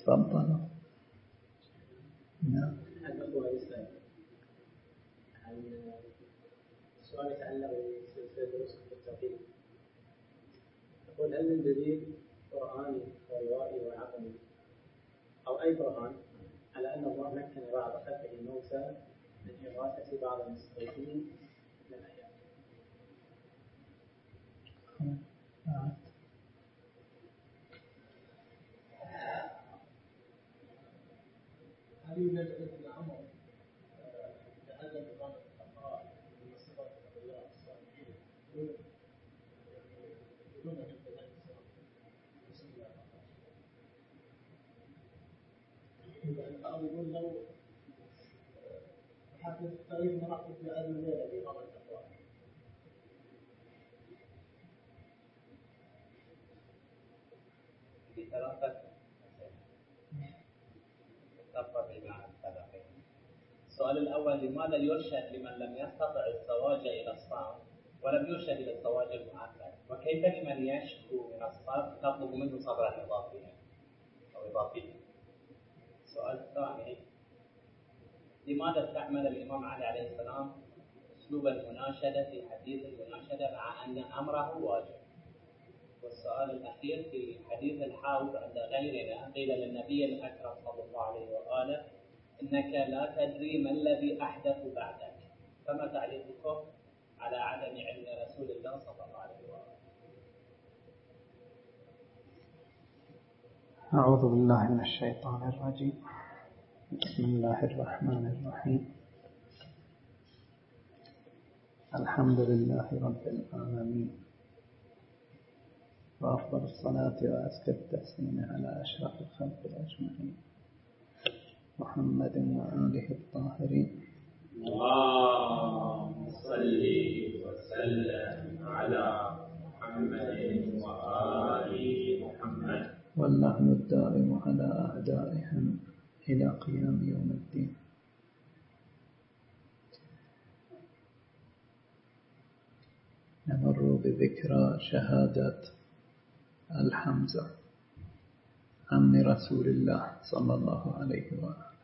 تفضلوا. نعم. السؤال يتعلق بسلسلة دروس التوحيد. يقول: هل من دليل قرآني وروائي وعقلي أو أي برهان على أن الله مكن بعض خلقه الموتى من إغاثة بعض المستضيفين من الأحياء؟ هل يوجد إذن أمر لعدم إقامة الأمراء من صفات الأولياء الصالحين دون أن يبدأ ذلك السلام؟ بسم الله الرحمن الرحيم. يقول لو حافظ تاريخ مراقب في هذه الليلة بإقامة الأمراء. في ثلاثة السؤال الأول: لماذا يرشد لمن لم يستطع الزواج إلى الصوم ولم يرشد إلى الزواج المؤكد؟ وكيف لمن يشكو من الصبر تطلب منه صبرا إضافيا أو إضافيا؟ السؤال الثاني: لماذا استعمل الإمام علي عليه السلام أسلوب المناشدة في حديث المناشدة مع أن أمره واجب؟ والسؤال الأخير: في حديث الحوض عند غيرنا قيل للنبي الأكرم صلى الله عليه وآله: إنك لا تدري ما الذي أحدث بعدك، فما تعليقكم على عدم علم رسول الله صلى الله عليه وآله؟ أعوذ بالله من الشيطان الرجيم. بسم الله الرحمن الرحيم. الحمد لله رب العالمين، وأفضل الصلاة وأزكى التسليم على أشرف الخلق أجمعين محمد وآله الطاهرين. اللهم صل وسلم على محمد وآل محمد. واللعن الدائم على أعدائهم إلى قيام يوم الدين. نمر بذكرى شهادة الحمزة عم رسول الله صلى الله عليه وآله،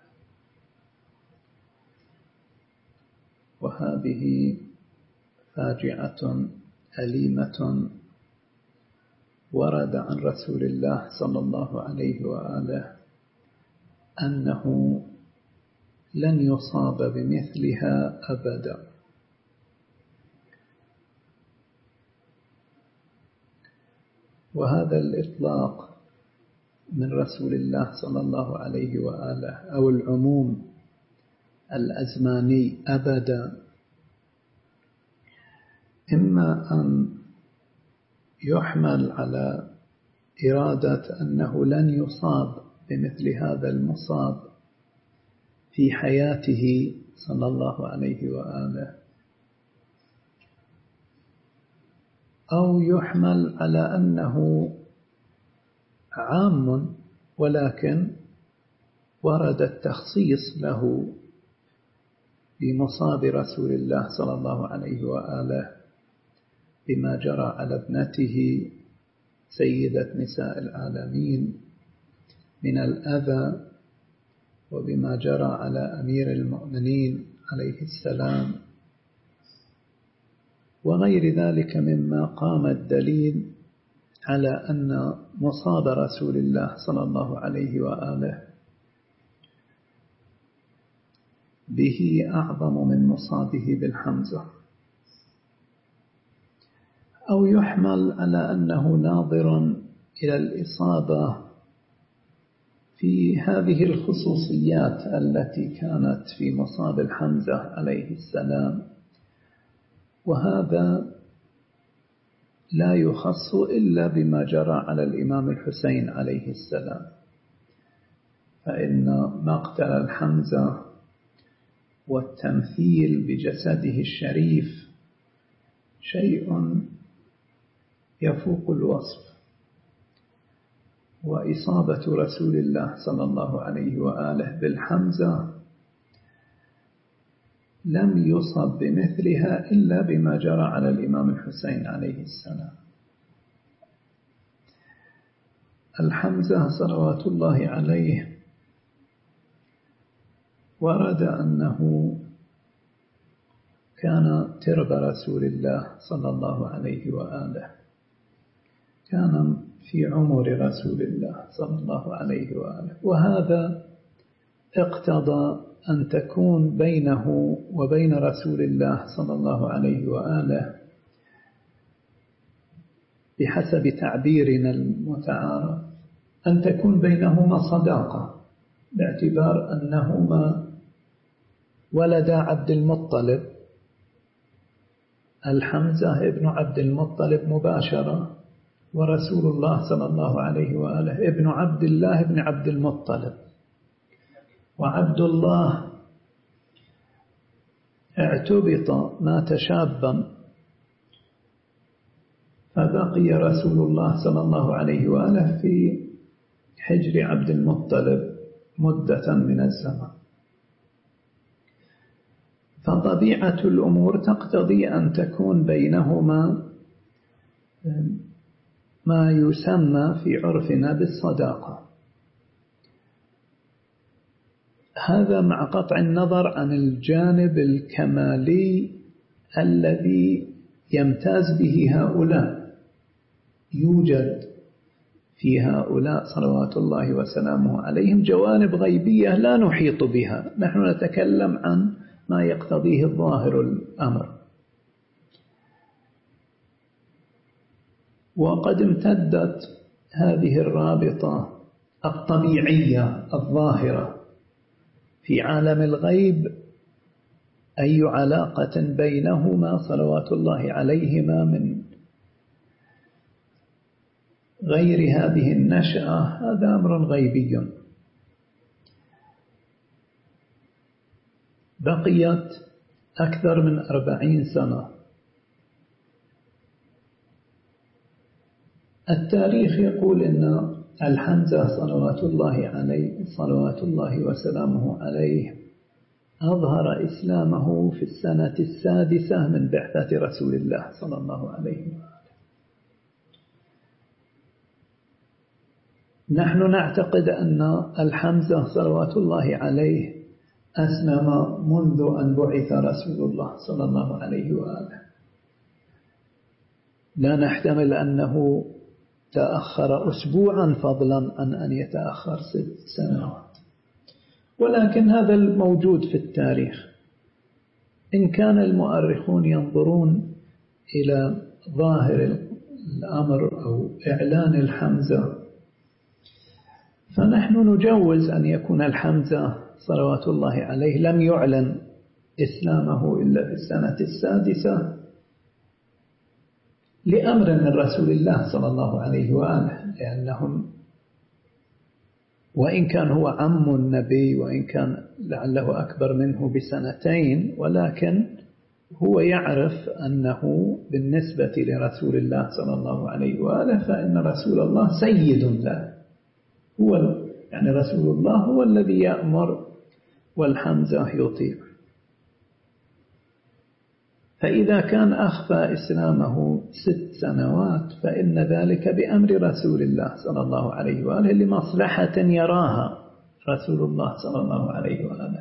وهذه فاجعة أليمة ورد عن رسول الله صلى الله عليه وآله أنه لن يصاب بمثلها أبدا. وهذا الإطلاق من رسول الله صلى الله عليه وآله أو العموم الأزماني أبدا، إما أن يحمل على إرادة أنه لن يصاب بمثل هذا المصاب في حياته صلى الله عليه وآله، أو يحمل على أنه عام ولكن ورد التخصيص له بمصاب رسول الله صلى الله عليه وآله بما جرى على ابنته سيدة نساء العالمين من الأذى، وبما جرى على أمير المؤمنين عليه السلام، وغير ذلك مما قام الدليل على أن مصاب رسول الله صلى الله عليه وآله به أعظم من مصابه بالحمزة، أو يحمل على أنه ناظر إلى الإصابة في هذه الخصوصيات التي كانت في مصاب الحمزة عليه السلام، وهذا لا يخص إلا بما جرى على الإمام الحسين عليه السلام، فإن مقتل الحمزة والتمثيل بجسده الشريف شيء يفوق الوصف، وإصابة رسول الله صلى الله عليه وآله بالحمزة لم يصب بمثلها إلا بما جرى على الإمام الحسين عليه السلام. الحمزة صلوات الله عليه ورد أنه كان ترب رسول الله صلى الله عليه وآله، كان في عمر رسول الله صلى الله عليه وآله، وهذا اقتضى أن تكون بينه وبين رسول الله صلى الله عليه وآله بحسب تعبيرنا المتعارف أن تكون بينهما صداقة، باعتبار أنهما ولد عبد المطلب، الحمزة ابن عبد المطلب مباشرة، ورسول الله صلى الله عليه وآله ابن عبد الله ابن عبد المطلب. وعبد الله اعتبط مات شابا، فبقي رسول الله صلى الله عليه وآله في حجر عبد المطلب مدة من الزمن، فطبيعة الأمور تقتضي أن تكون بينهما ما يسمى في عرفنا بالصداقة. هذا مع قطع النظر عن الجانب الكمالي الذي يمتاز به هؤلاء. يوجد في هؤلاء صلوات الله وسلامه عليهم جوانب غيبية لا نحيط بها، نحن نتكلم عن ما يقتضيه الظاهر الأمر. وقد امتدت هذه الرابطة الطبيعية الظاهرة في عالم الغيب أي علاقة بينهما صلوات الله عليهما من غير هذه النشأة، هذا أمر غيبي. بقيت أكثر من 40 سنة. التاريخ يقول إن الحمزة صلوات الله وسلامه عليه أظهر إسلامه في السنة 6 من بعثة رسول الله صلى الله عليه وسلم. نحن نعتقد أن الحمزة صلوات الله عليه أسلم منذ أن بعث رسول الله صلى الله عليه وآله، لا نحتمل أنه تأخر أسبوعا فضلا عن أن يتأخر 6 سنوات، ولكن هذا الموجود في التاريخ. إن كان المؤرخون ينظرون إلى ظاهر الأمر أو إعلان الحمزة، فنحن نجوز أن يكون الحمزة صلوات الله عليه لم يعلن إسلامه إلا في السنة 6 لأمر من رسول الله صلى الله عليه وآله، لأنهم وإن كان هو عم النبي وإن كان لعله أكبر منه ب2 ولكن هو يعرف أنه بالنسبة لرسول الله صلى الله عليه وآله فإن رسول الله سيد له، يعني رسول الله هو الذي يأمر والحمزة يطيع. فإذا كان أخفى إسلامه 6 سنوات فإن ذلك بأمر رسول الله صلى الله عليه وآله لمصلحة يراها رسول الله صلى الله عليه وآله.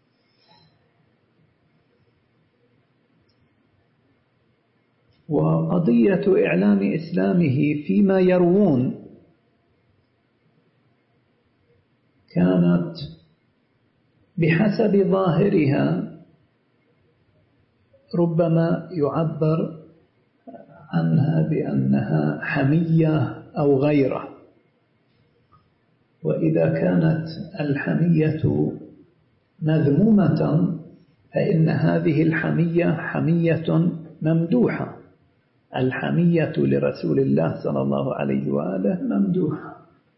وقضية إعلان إسلامه فيما يروون كانت بحسب ظاهرها ربما يعبر عنها بأنها حمية أو غيره. وإذا كانت الحمية مذمومة فإن هذه الحمية حمية ممدوحة، الحمية لرسول الله صلى الله عليه وآله ممدوحة.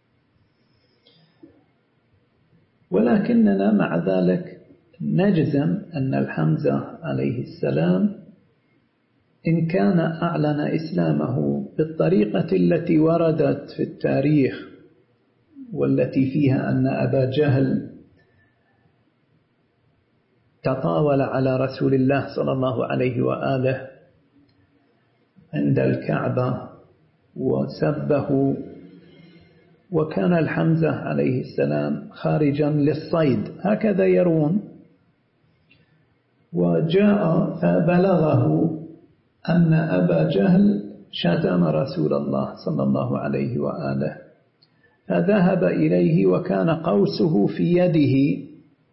ولكننا مع ذلك نجزم أن الحمزة عليه السلام إن كان أعلن إسلامه بالطريقة التي وردت في التاريخ والتي فيها أن أبا جهل تطاول على رسول الله صلى الله عليه وآله عند الكعبة وسبه وكان الحمزة عليه السلام خارجا للصيد، هكذا يروون. وجاء فبلغه أن أبا جهل شتم رسول الله صلى الله عليه وآله، فذهب إليه وكان قوسه في يده،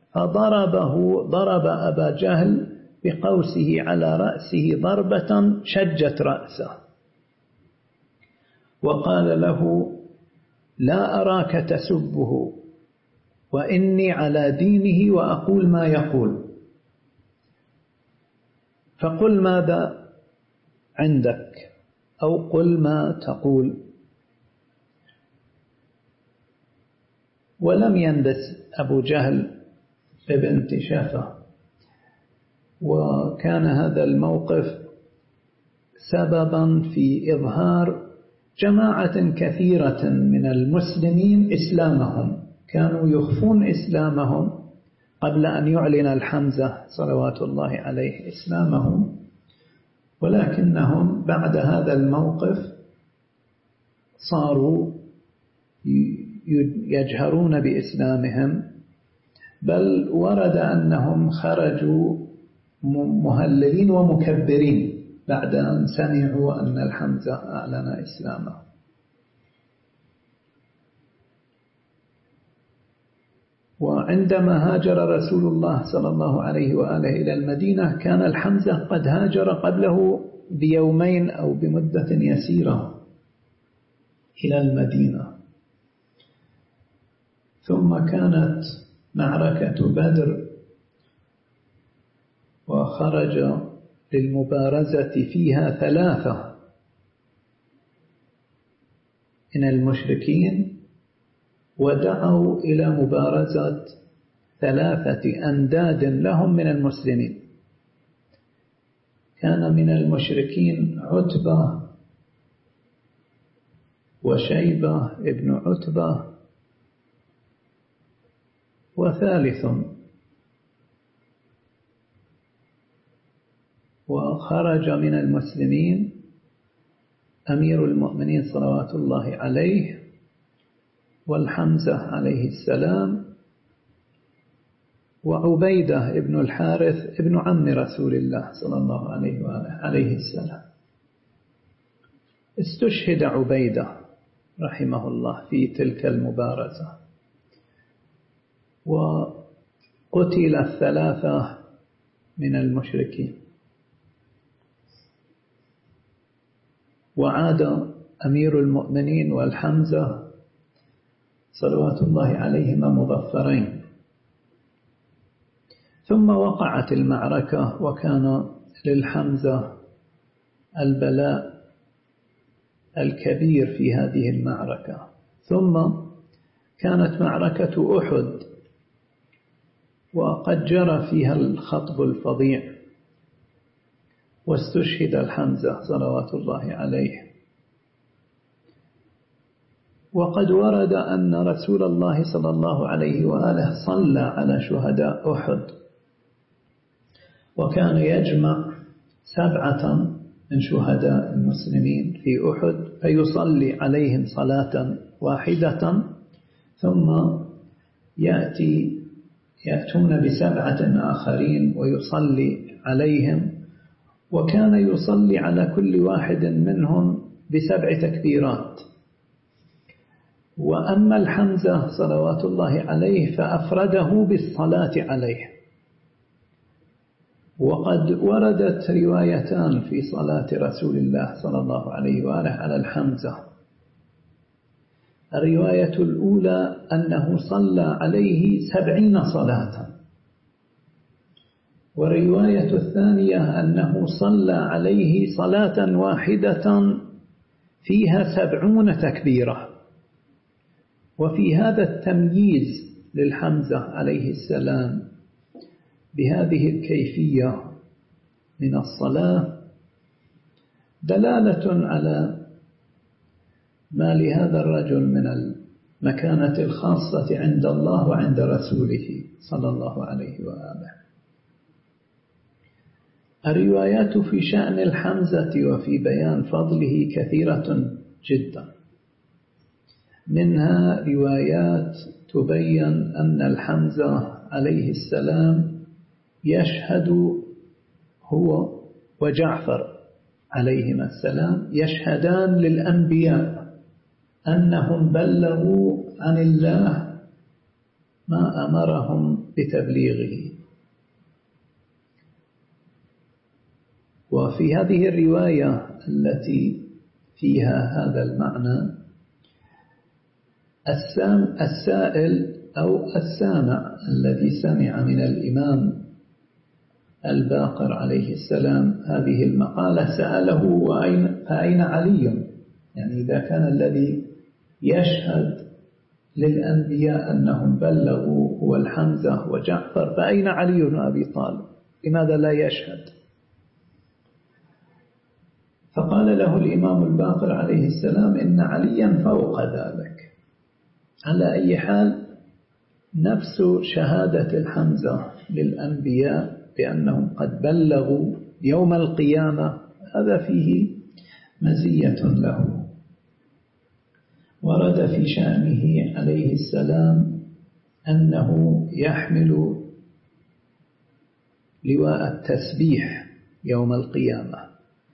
ضرب أبا جهل بقوسه على رأسه ضربة شجت رأسه، وقال له: لا أراك تسبه، وإني على دينه وأقول ما يقول، فقل ماذا عندك أو قل ما تقول. ولم يندس أبو جهل ببنت شافة، وكان هذا الموقف سببا في إظهار جماعة كثيرة من المسلمين إسلامهم، كانوا يخفون إسلامهم قبل أن يعلن الحمزة صلوات الله عليه إسلامهم، ولكنهم بعد هذا الموقف صاروا يجهرون بإسلامهم، بل ورد أنهم خرجوا مهللين ومكبرين بعد أن سمعوا أن الحمزة أعلن إسلامه. وعندما هاجر رسول الله صلى الله عليه وآله إلى المدينة كان الحمزة قد هاجر قبله بيومين أو بمدة يسيرة إلى المدينة. ثم كانت معركة بدر، وخرج للمبارزة فيها 3 من المشركين، ودعوا إلى مبارزة 3 أنداد لهم من المسلمين. كان من المشركين عتبة وشيبة ابن عتبة وثالث، وخرج من المسلمين أمير المؤمنين صلوات الله عليه والحمزة عليه السلام وعبيدة ابن الحارث ابن عم رسول الله صلى الله عليه وآله عليه السلام. استشهد عبيدة رحمه الله في تلك المبارزة، وقتل 3 من المشركين، وعاد أمير المؤمنين والحمزة صلوات الله عليهما مظفرين. ثم وقعت المعركة، وكان للحمزة البلاء الكبير في هذه المعركة. ثم كانت معركة أحد، وقد جرى فيها الخطب الفظيع، واستشهد الحمزة صلوات الله عليه. وقد ورد أن رسول الله صلى الله عليه وآله صلى على شهداء أحد، وكان يجمع 7 من شهداء المسلمين في أحد فيصلي عليهم صلاة واحدة، ثم يأتون ب7 آخرين ويصلي عليهم، وكان يصلي على كل واحد منهم ب7 تكبيرات. وأما الحمزة صلوات الله عليه فأفرده بالصلاة عليه. وقد وردت روايتان في صلاة رسول الله صلى الله عليه وآله على الحمزة. الرواية الأولى أنه صلى عليه 70 صلاة، والرواية الثانية أنه صلى عليه صلاة واحدة فيها 70 تكبيرة. وفي هذا التمييز للحمزة عليه السلام بهذه الكيفية من الصلاة دلالة على ما لهذا الرجل من المكانة الخاصة عند الله وعند رسوله صلى الله عليه وآله. الروايات في شأن الحمزة وفي بيان فضله كثيرة جدا، منها روايات تبين أن الحمزة عليه السلام يشهد هو وجعفر عليهما السلام يشهدان للأنبياء أنهم بلغوا عن الله ما أمرهم بتبليغه. وفي هذه الرواية التي فيها هذا المعنى السائل أو السامع الذي سمع من الإمام الباقر عليه السلام هذه المقالة سأله فأين علي؟ يعني إذا كان الذي يشهد للأنبياء أنهم بلغوا هو الحمزة وجعفر فأين علي بن أبي طالب؟ لماذا لا يشهد؟ فقال له الإمام الباقر عليه السلام إن عليا فوق ذلك. على أي حال نفس شهادة الحمزة للأنبياء بأنهم قد بلغوا يوم القيامة هذا فيه مزية له. ورد في شأنه عليه السلام أنه يحمل لواء التسبيح يوم القيامة.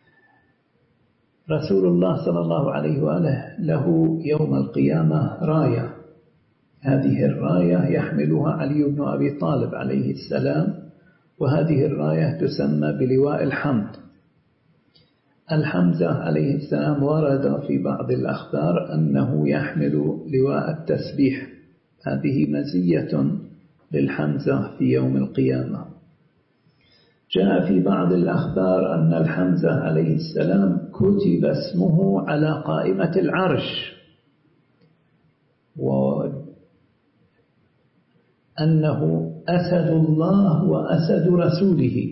رسول الله صلى الله عليه وآله له يوم القيامة راية، هذه الراية يحملها علي بن أبي طالب عليه السلام، وهذه الراية تسمى بلواء الحمد. الحمزة عليه السلام ورد في بعض الأخبار أنه يحمل لواء التسبيح، هذه مزية للحمزة في يوم القيامة. جاء في بعض الأخبار أن الحمزة عليه السلام كتب اسمه على قائمة العرش، وأنه أسد الله وأسد رسوله.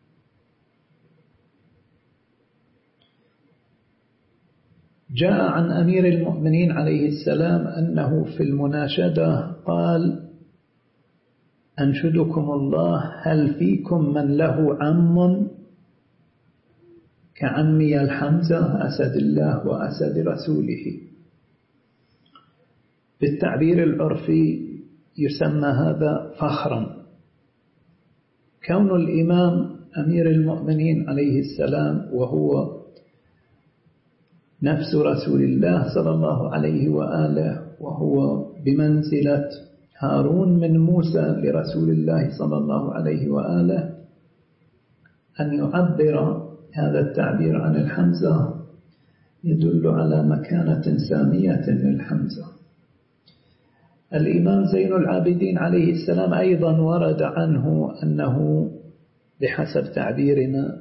جاء عن أمير المؤمنين عليه السلام أنه في المناشدة قال أنشدكم الله هل فيكم من له عم كعمي الحمزة أسد الله وأسد رسوله. بالتعبير العرفي يسمى هذا فخرا. كون الإمام أمير المؤمنين عليه السلام وهو نفس رسول الله صلى الله عليه وآله، وهو بمنزلة هارون من موسى لرسول الله صلى الله عليه وآله، أن يعبر هذا التعبير عن الحمزة يدل على مكانة سامية للحمزة. الإمام زين العابدين عليه السلام أيضا ورد عنه أنه بحسب تعبيرنا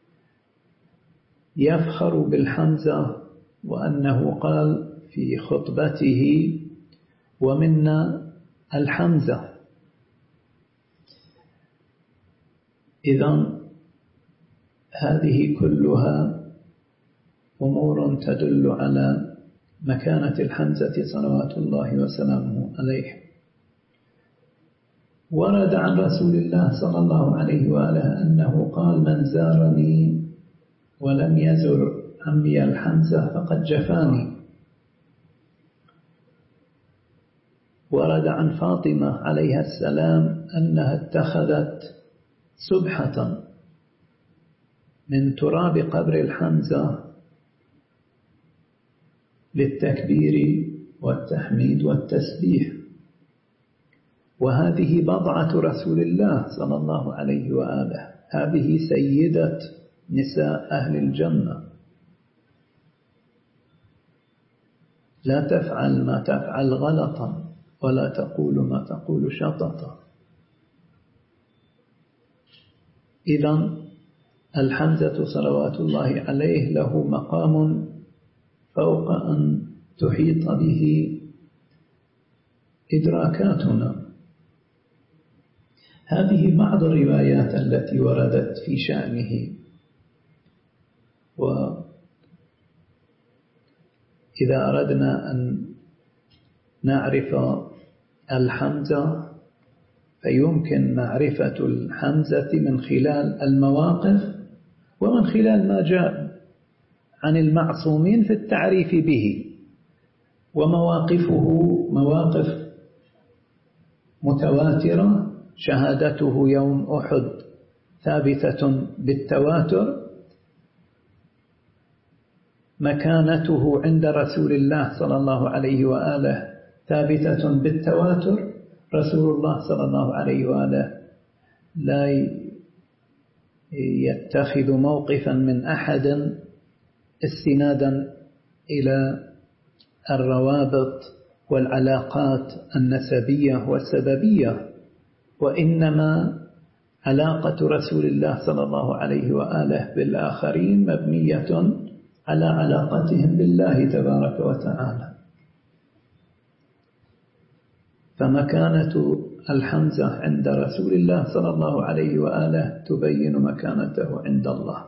يفخر بالحمزة، وأنه قال في خطبته ومنا الحمزة. إذن هذه كلها أمور تدل على مكانة الحمزة صلوات الله وسلامه عليه. ورد عن رسول الله صلى الله عليه وآله أنه قال من زارني ولم يزر عمي الحمزة فقد جفاني. ورد عن فاطمة عليها السلام أنها اتخذت سبحة من تراب قبر الحمزة للتكبير والتحميد والتسبيح، وهذه بضعة رسول الله صلى الله عليه وآله، هذه سيدة نساء أهل الجنة. لا تفعل ما تفعل غلطا ولا تقول ما تقول شططا. إذن الحمزة صلوات الله عليه له مقام فوق أن تحيط به إدراكاتنا. هذه بعض الروايات التي وردت في شأنه. وإذا أردنا أن نعرف الحمزة فيمكن معرفة الحمزة من خلال المواقف ومن خلال ما جاء عن المعصومين في التعريف به. ومواقفه مواقف متواترة. شهادته يوم أحد ثابتة بالتواتر، مكانته عند رسول الله صلى الله عليه وآله ثابتة بالتواتر. رسول الله صلى الله عليه وآله لا يتخذ موقفا من أحد استنادا إلى الروابط والعلاقات النسبية والسببية، وإنما علاقة رسول الله صلى الله عليه وآله بالآخرين مبنية على علاقتهم بالله تبارك وتعالى. فمكانة الحمزة عند رسول الله صلى الله عليه وآله تبين مكانته عند الله.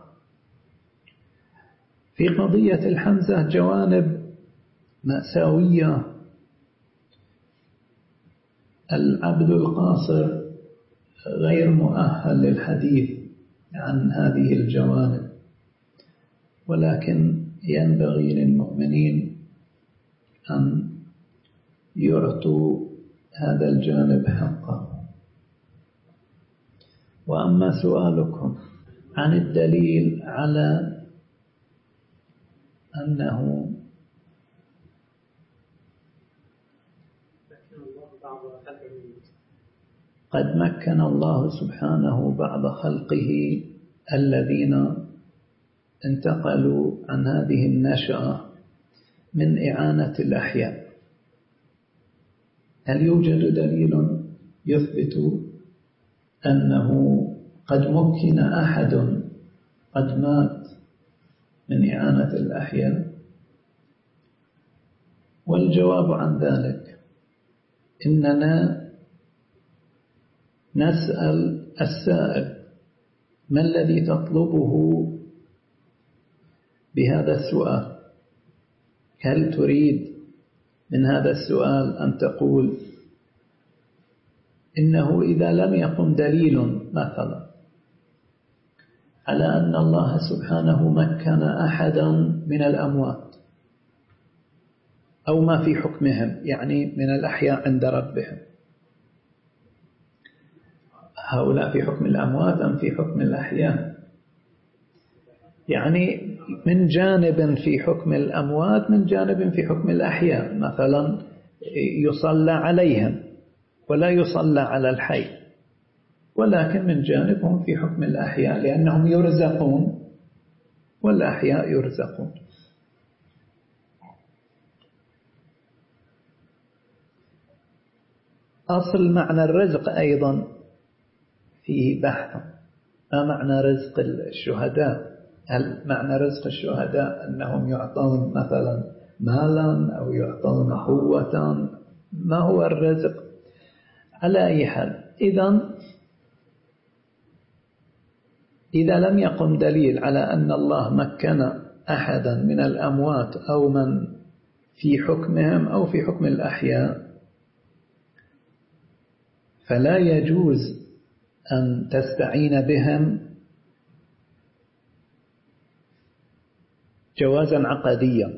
في قضية الحمزة جوانب مأساوية. العبد القاصر غير مؤهل للحديث عن هذه الجوانب، ولكن ينبغي للمؤمنين أن يعطوا هذا الجانب حقه. وأما سؤالكم عن الدليل على أنه قد مكن الله سبحانه بعض خلقه الذين انتقلوا عن هذه النشأة من إعانة الأحياء، هل يوجد دليل يثبت أنه قد مكن أحد قد مات من إعانة الأحياء؟ والجواب عن ذلك إننا نسأل السائل: ما الذي تطلبه بهذا السؤال؟ هل تريد من هذا السؤال أن تقول إنه إذا لم يقم دليل مثلا على أن الله سبحانه مكن أحدا من الأموات أو ما في حكمهم، يعني من الأحياء عند ربهم، هؤلاء في حكم الأموات أم في حكم الأحياء؟ يعني من جانب في حكم الأموات، من جانب في حكم الأحياء. مثلا يصلى عليهم ولا يصلى على الحي، ولكن من جانبهم في حكم الأحياء لأنهم يرزقون والأحياء يرزقون. أصل معنى الرزق أيضا فيه بحث. ما معنى رزق الشهداء؟ هل معنى رزق الشهداء أنهم يعطون مثلا مالا أو يعطون قوة؟ ما هو الرزق؟ على أي حال، إذا لم يقم دليل على أن الله مكن أحدا من الأموات أو من في حكمهم أو في حكم الأحياء، فلا يجوز أن تستعين بهم جوازا عقديا،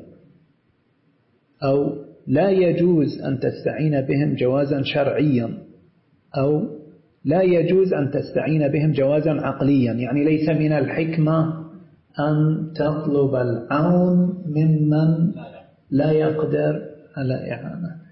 أو لا يجوز أن تستعين بهم جوازا شرعيا، أو لا يجوز أن تستعين بهم جوازا عقليا. يعني ليس من الحكمة أن تطلب العون ممن لا يقدر على إعانتك.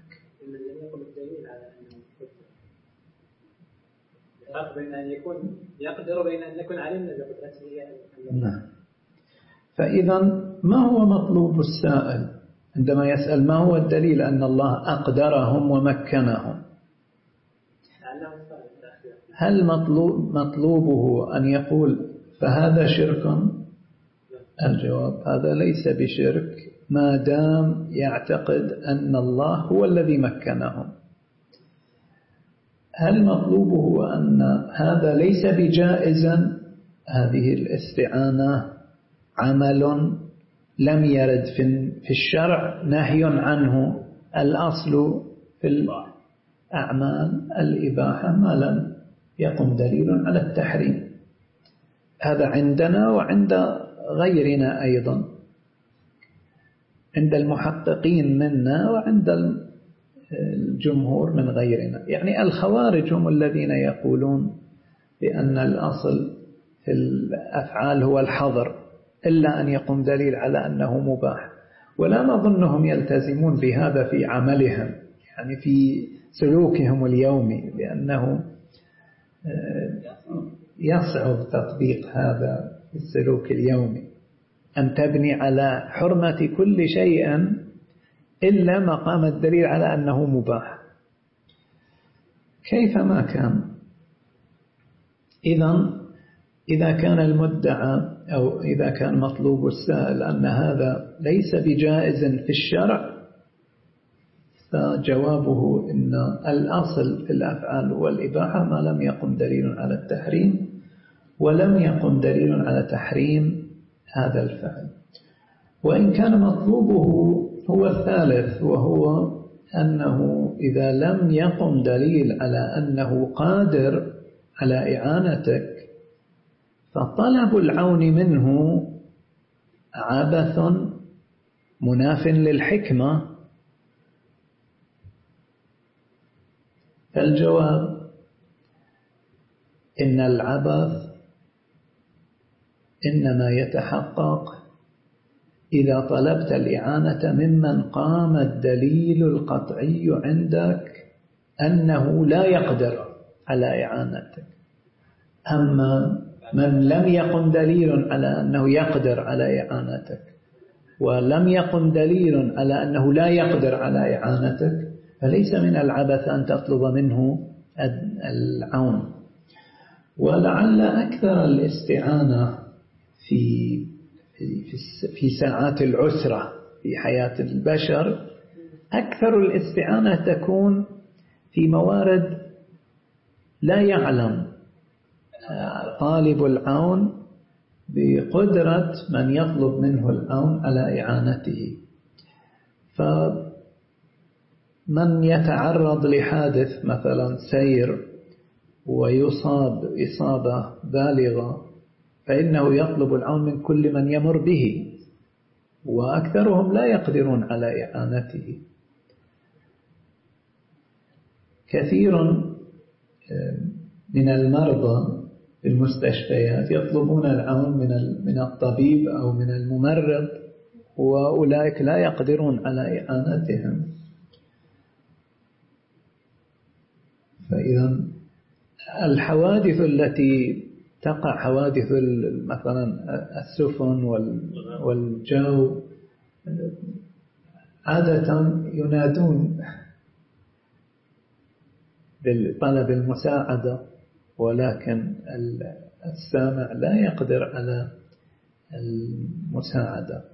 الفرق بين أن يكون يقدر وبين أن يكون علمنا بقدرته. نعم. فإذا ما هو مطلوب السائل عندما يسأل ما هو الدليل أن الله أقدرهم ومكنهم؟ هل مطلوبه أن يقول فهذا شرك؟ الجواب: هذا ليس بشرك ما دام يعتقد أن الله هو الذي مكنهم. هل مطلوبه أن هذا ليس بجائزا؟ هذه الاستعانة عمل لم يرد في الشرع نهي عنه. الأصل في الأعمال الإباحة ما لم يقم دليل على التحريم. هذا عندنا وعند غيرنا أيضا. عند المحققين منا وعند الجمهور من غيرنا. يعني الخوارج هم الذين يقولون بأن الأصل في الأفعال هو الحظر إلا أن يقوم دليل على أنه مباح، ولا نظنهم يلتزمون بهذا في عملهم، يعني في سلوكهم اليومي، لأنه يصعب تطبيق هذا في السلوك اليومي، أن تبني على حرمة كل شيء إلا مقام الدليل على أنه مباح كيفما كان. إذا كان المدعى أو إذا كان مطلوب السائل أن هذا ليس بجائز في الشرع، فجوابه إن الأصل في الأفعال والإباحة ما لم يقم دليل على التحريم، ولم يقم دليل على تحريم هذا الفعل. وإن كان مطلوبه هو الثالث، وهو أنه إذا لم يقم دليل على أنه قادر على إعانتك، فطلب العون منه عبث مناف للحكمة. فالجواب إن العبث إنما يتحقق إذا طلبت الإعانة ممن قام الدليل القطعي عندك أنه لا يقدر على إعانتك. أما من لم يقم دليل على أنه يقدر على إعانتك، ولم يقم دليل على أنه لا يقدر على إعانتك، فليس من العبث أن تطلب منه العون. ولعل أكثر الاستعانة في ساعات العسرة في حياة البشر، أكثر الاستعانة تكون في موارد لا يعلم طالب العون بقدرة من يطلب منه العون على إعانته. فمن يتعرض لحادث مثلا سير ويصاب إصابة بالغة، فإنه يطلب العون من كل من يمر به، وأكثرهم لا يقدرون على إعانته. كثير من المرضى في المستشفيات يطلبون العون من الطبيب أو من الممرض، وأولئك لا يقدرون على إعانتهم. فإذا الحوادث التي تقع، حوادث مثلا السفن والجو، عادة ينادون بطلب المساعدة، ولكن السامع لا يقدر على المساعدة.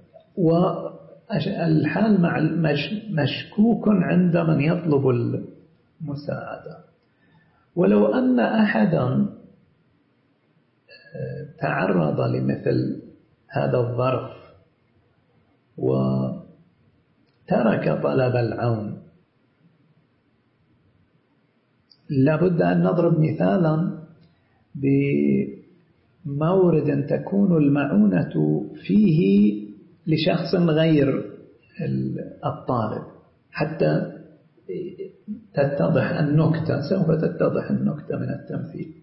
والحال مشكوك عند من يطلب المساعدة. ولو أن أحدا تعرض لمثل هذا الظرف وترك طلب العون، لابد أن نضرب مثالا بمورد تكون المعونة فيه لشخص غير الطالب، حتى تتضح النكتة. سوف تتضح النكتة من التمثيل.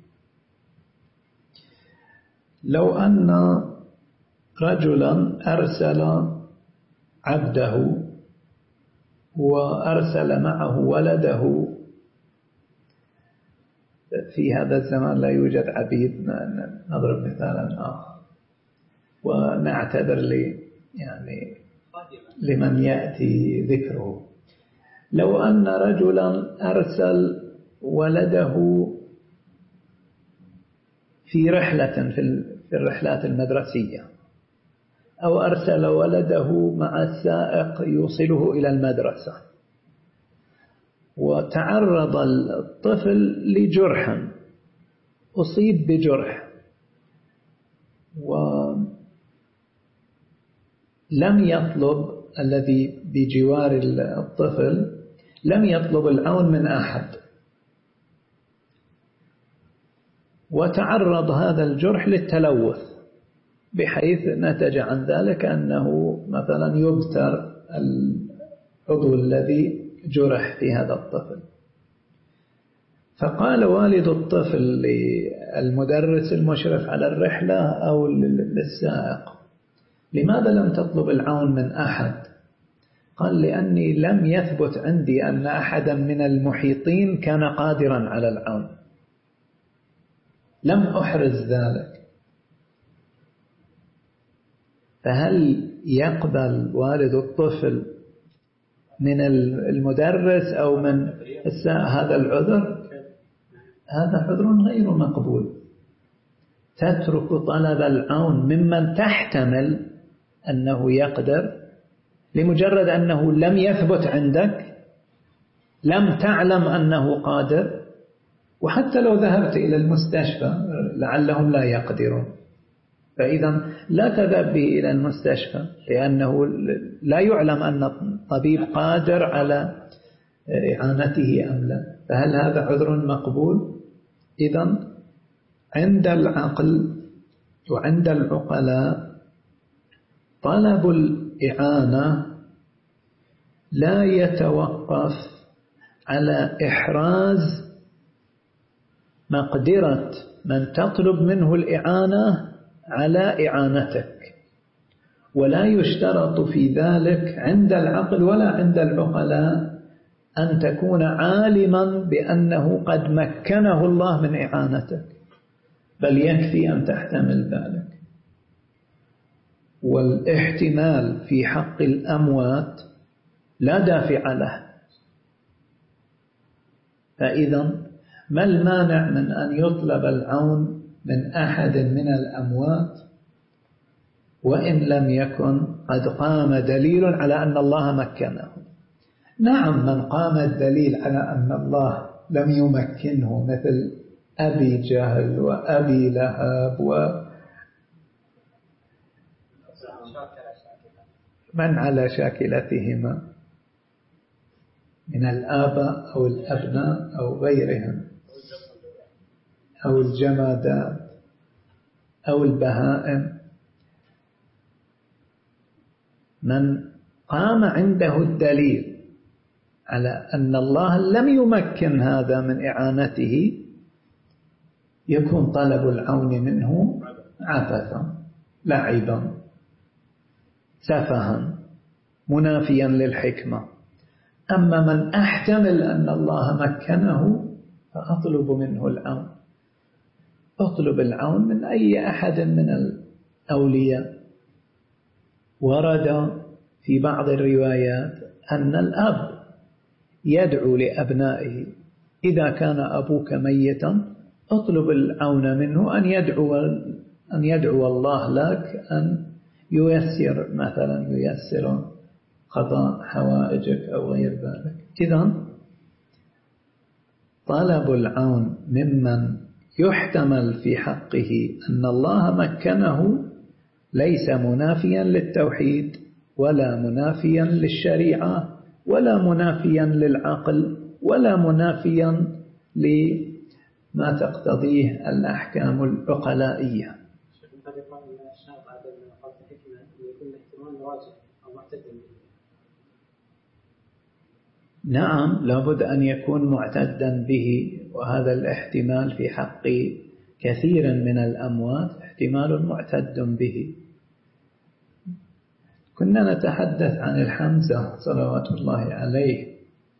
لو أن رجلا أرسل عبده وأرسل معه ولده، في هذا الزمان لا يوجد عبيد، نضرب مثالا آخر ونعتذر لمن يأتي ذكره. لو أن رجلا أرسل ولده في رحلة في الرحلات المدرسية، أو أرسل ولده مع السائق يوصله إلى المدرسة، وتعرض الطفل لجرح، أصيب بجرح، ولم يطلب الذي بجوار الطفل لم يطلب العون من أحد، وتعرض هذا الجرح للتلوث، بحيث نتج عن ذلك أنه مثلا يبتر العضو الذي جرح في هذا الطفل. فقال والد الطفل للمدرس المشرف على الرحلة أو للسائق: لماذا لم تطلب العون من أحد؟ قال: لأني لم يثبت عندي أن أحدا من المحيطين كان قادرا على العون، لم أحرز ذلك. فهل يقبل والد الطفل من المدرس أو من السائق هذا العذر؟ هذا عذر غير مقبول. تترك طلب العون ممن تحتمل أنه يقدر لمجرد أنه لم يثبت عندك، لم تعلم أنه قادر. وحتى لو ذهبت إلى المستشفى لعلهم لا يقدرون، فإذا لا تذهب به إلى المستشفى لأنه لا يعلم أن الطبيب قادر على إعانته أم لا. فهل هذا عذر مقبول؟ إذا عند العقل وعند العقلاء طلب الإعانة لا يتوقف على إحراز مقدرة من تطلب منه الإعانة على إعانتك، ولا يشترط في ذلك عند العقل ولا عند العقلاء أن تكون عالما بأنه قد مكنه الله من إعانتك، بل يكفي أن تحتمل ذلك. والاحتمال في حق الأموات لا دافع له. فإذا ما المانع من أن يطلب العون من أحد من الأموات وإن لم يكن قد قام دليل على أن الله مكنه؟ نعم، من قام الدليل على أن الله لم يمكنه مثل أبي جهل وأبي لهب من على شاكلتهما من الآباء أو الأبناء أو غيرهم أو الجمادات أو البهائم، من قام عنده الدليل على أن الله لم يمكن هذا من إعانته يكون طلب العون منه عبثا لعبا سفها منافيا للحكمة. أما من أحتمل أن الله مكنه فأطلب منه العون. أطلب العون من أي أحد من الأولياء. ورد في بعض الروايات أن الأب يدعو لأبنائه: إذا كان أبوك ميتا اطلب العون منه أن يدعو الله لك أن ييسر، مثلا ييسر قضاء حوائجك أو غير ذلك. إذن طلب العون ممن يحتمل في حقه أن الله مكنه ليس منافيا للتوحيد ولا منافيا للشريعة ولا منافيا للعقل ولا منافيا لما تقتضيه الأحكام العقلائية. نعم، لابد أن يكون معتدا به، وهذا الاحتمال في حق كثير من الأموات احتمال معتد به. كنا نتحدث عن الحمزة صلوات الله عليه،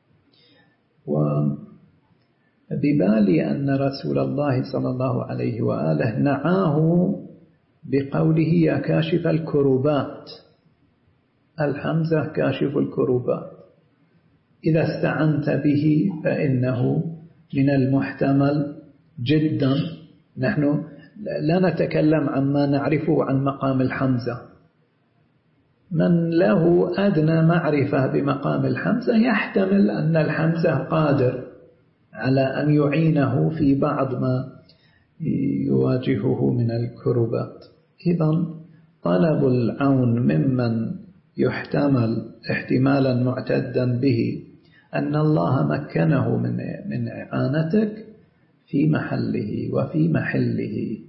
وببالي أن رسول الله صلى الله عليه وآله نعاه بقوله: يا كاشف الكروبات. الحمزة كاشف الكروبات، إذا استعنت به فإنه من المحتمل جدا. نحن لا نتكلم عما نعرفه عن مقام الحمزة. من له أدنى معرفة بمقام الحمزة يحتمل أن الحمزة قادر على أن يعينه في بعض ما يواجهه من الكروبات. إذن طلب العون ممن يحتمل احتمالا معتدا به أن الله مكنه من إعانتك في محله وفي محله.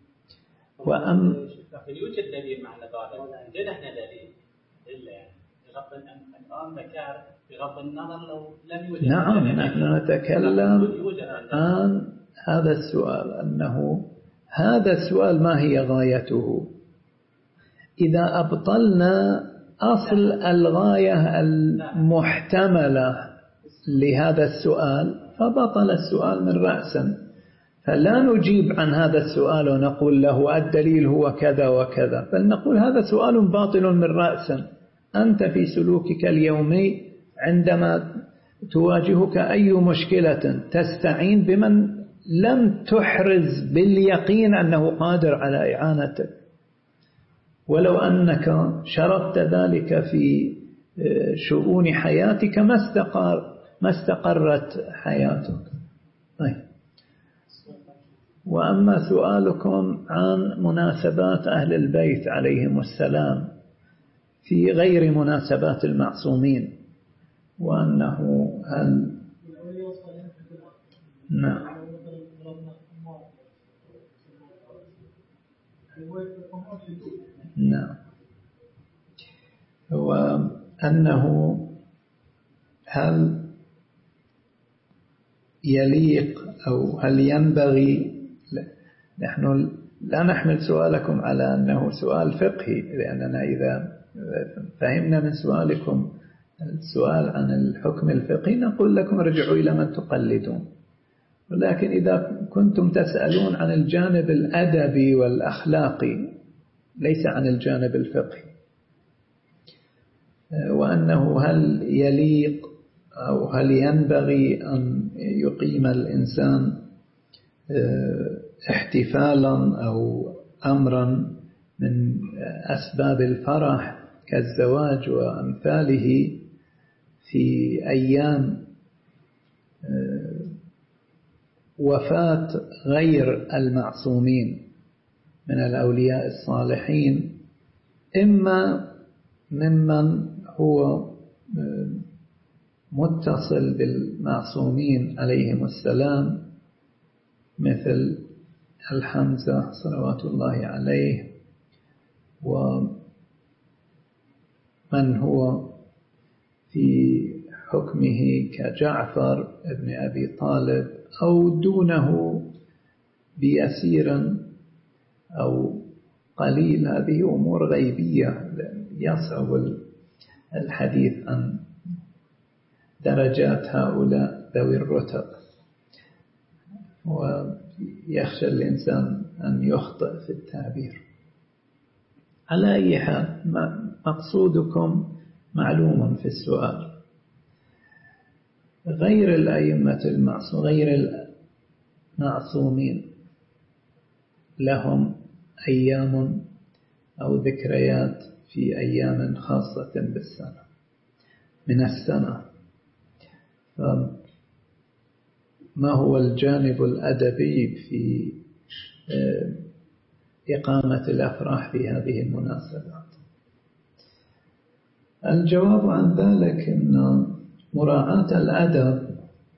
لكن يوجد دليل معنى ذلك، عندنا احنا دليل إلا بشرط الآن ذكر بغض النظر لو لم يوجد. نعم، نحن نتكلم الآن هذا السؤال، أنه هذا السؤال ما هي غايته؟ إذا أبطلنا أصل الغاية المحتملة لهذا السؤال فبطل السؤال من رأسا، فلا نجيب عن هذا السؤال ونقول له الدليل هو كذا وكذا، بل نقول هذا سؤال باطل من رأسا. أنت في سلوكك اليومي عندما تواجهك أي مشكلة تستعين بمن لم تحرز باليقين أنه قادر على إعانتك، ولو أنك شرطت ذلك في شؤون حياتك ما استقرت حياتك. طيب. وأما سؤالكم عن مناسبات أهل البيت عليهم السلام في غير مناسبات المعصومين، وأنه هل نعم نعم وأنه هل يليق أو هل ينبغي، نحن لا نحمل سؤالكم على أنه سؤال فقهي، لأننا إذا فهمنا من سؤالكم السؤال عن الحكم الفقهي نقول لكم رجعوا إلى من تقلدون، ولكن إذا كنتم تسألون عن الجانب الأدبي والأخلاقي ليس عن الجانب الفقهي، وأنه هل يليق أو هل ينبغي أن يقيم الإنسان احتفالا أو أمرا من أسباب الفرح كالزواج وأمثاله في أيام وفاة غير المعصومين من الأولياء الصالحين، إما ممن هو متصل بالمعصومين عليهم السلام مثل الحمزة صلوات الله عليه، ومن هو في حكمه كجعفر ابن أبي طالب أو دونه بيسير أو قليل. هذه أمور غيبية يصعب الحديث عن درجات هؤلاء ذوي الرتب، ويخشى الإنسان أن يخطئ في التعبير. على أي حال مقصودكم معلوم في السؤال. غير الأئمة غير المعصومين لهم أيام أو ذكريات في أيام خاصة بالسنة من السنة، فما هو الجانب الأدبي في إقامة الأفراح في هذه المناسبات؟ الجواب عن ذلك أن مراعاة الأدب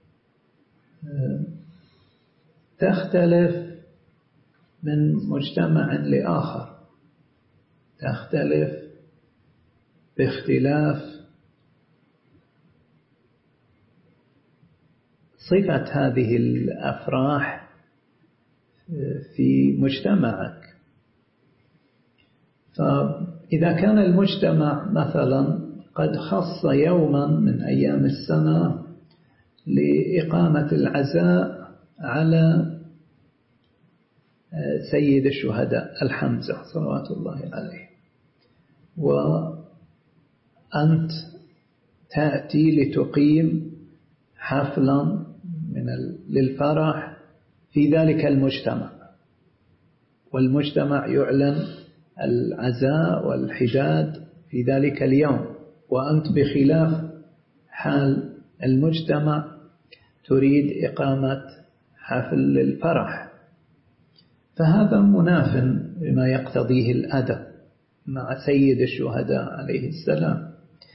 تختلف من مجتمع لآخر، تختلف باختلاف صفة هذه الأفراح في مجتمعك. فإذا كان المجتمع مثلا قد خص يوما من أيام السنة لإقامة العزاء على سيد الشهداء الحمزة صلوات الله عليه، وأنت تأتي لتقيم حفلا للفرح في ذلك المجتمع، والمجتمع يعلن العزاء والحداد في ذلك اليوم، وأنت بخلاف حال المجتمع تريد إقامة حفل للفرح، فهذا مناف بما يقتضيه الأدب مع سيد الشهداء عليه السلام.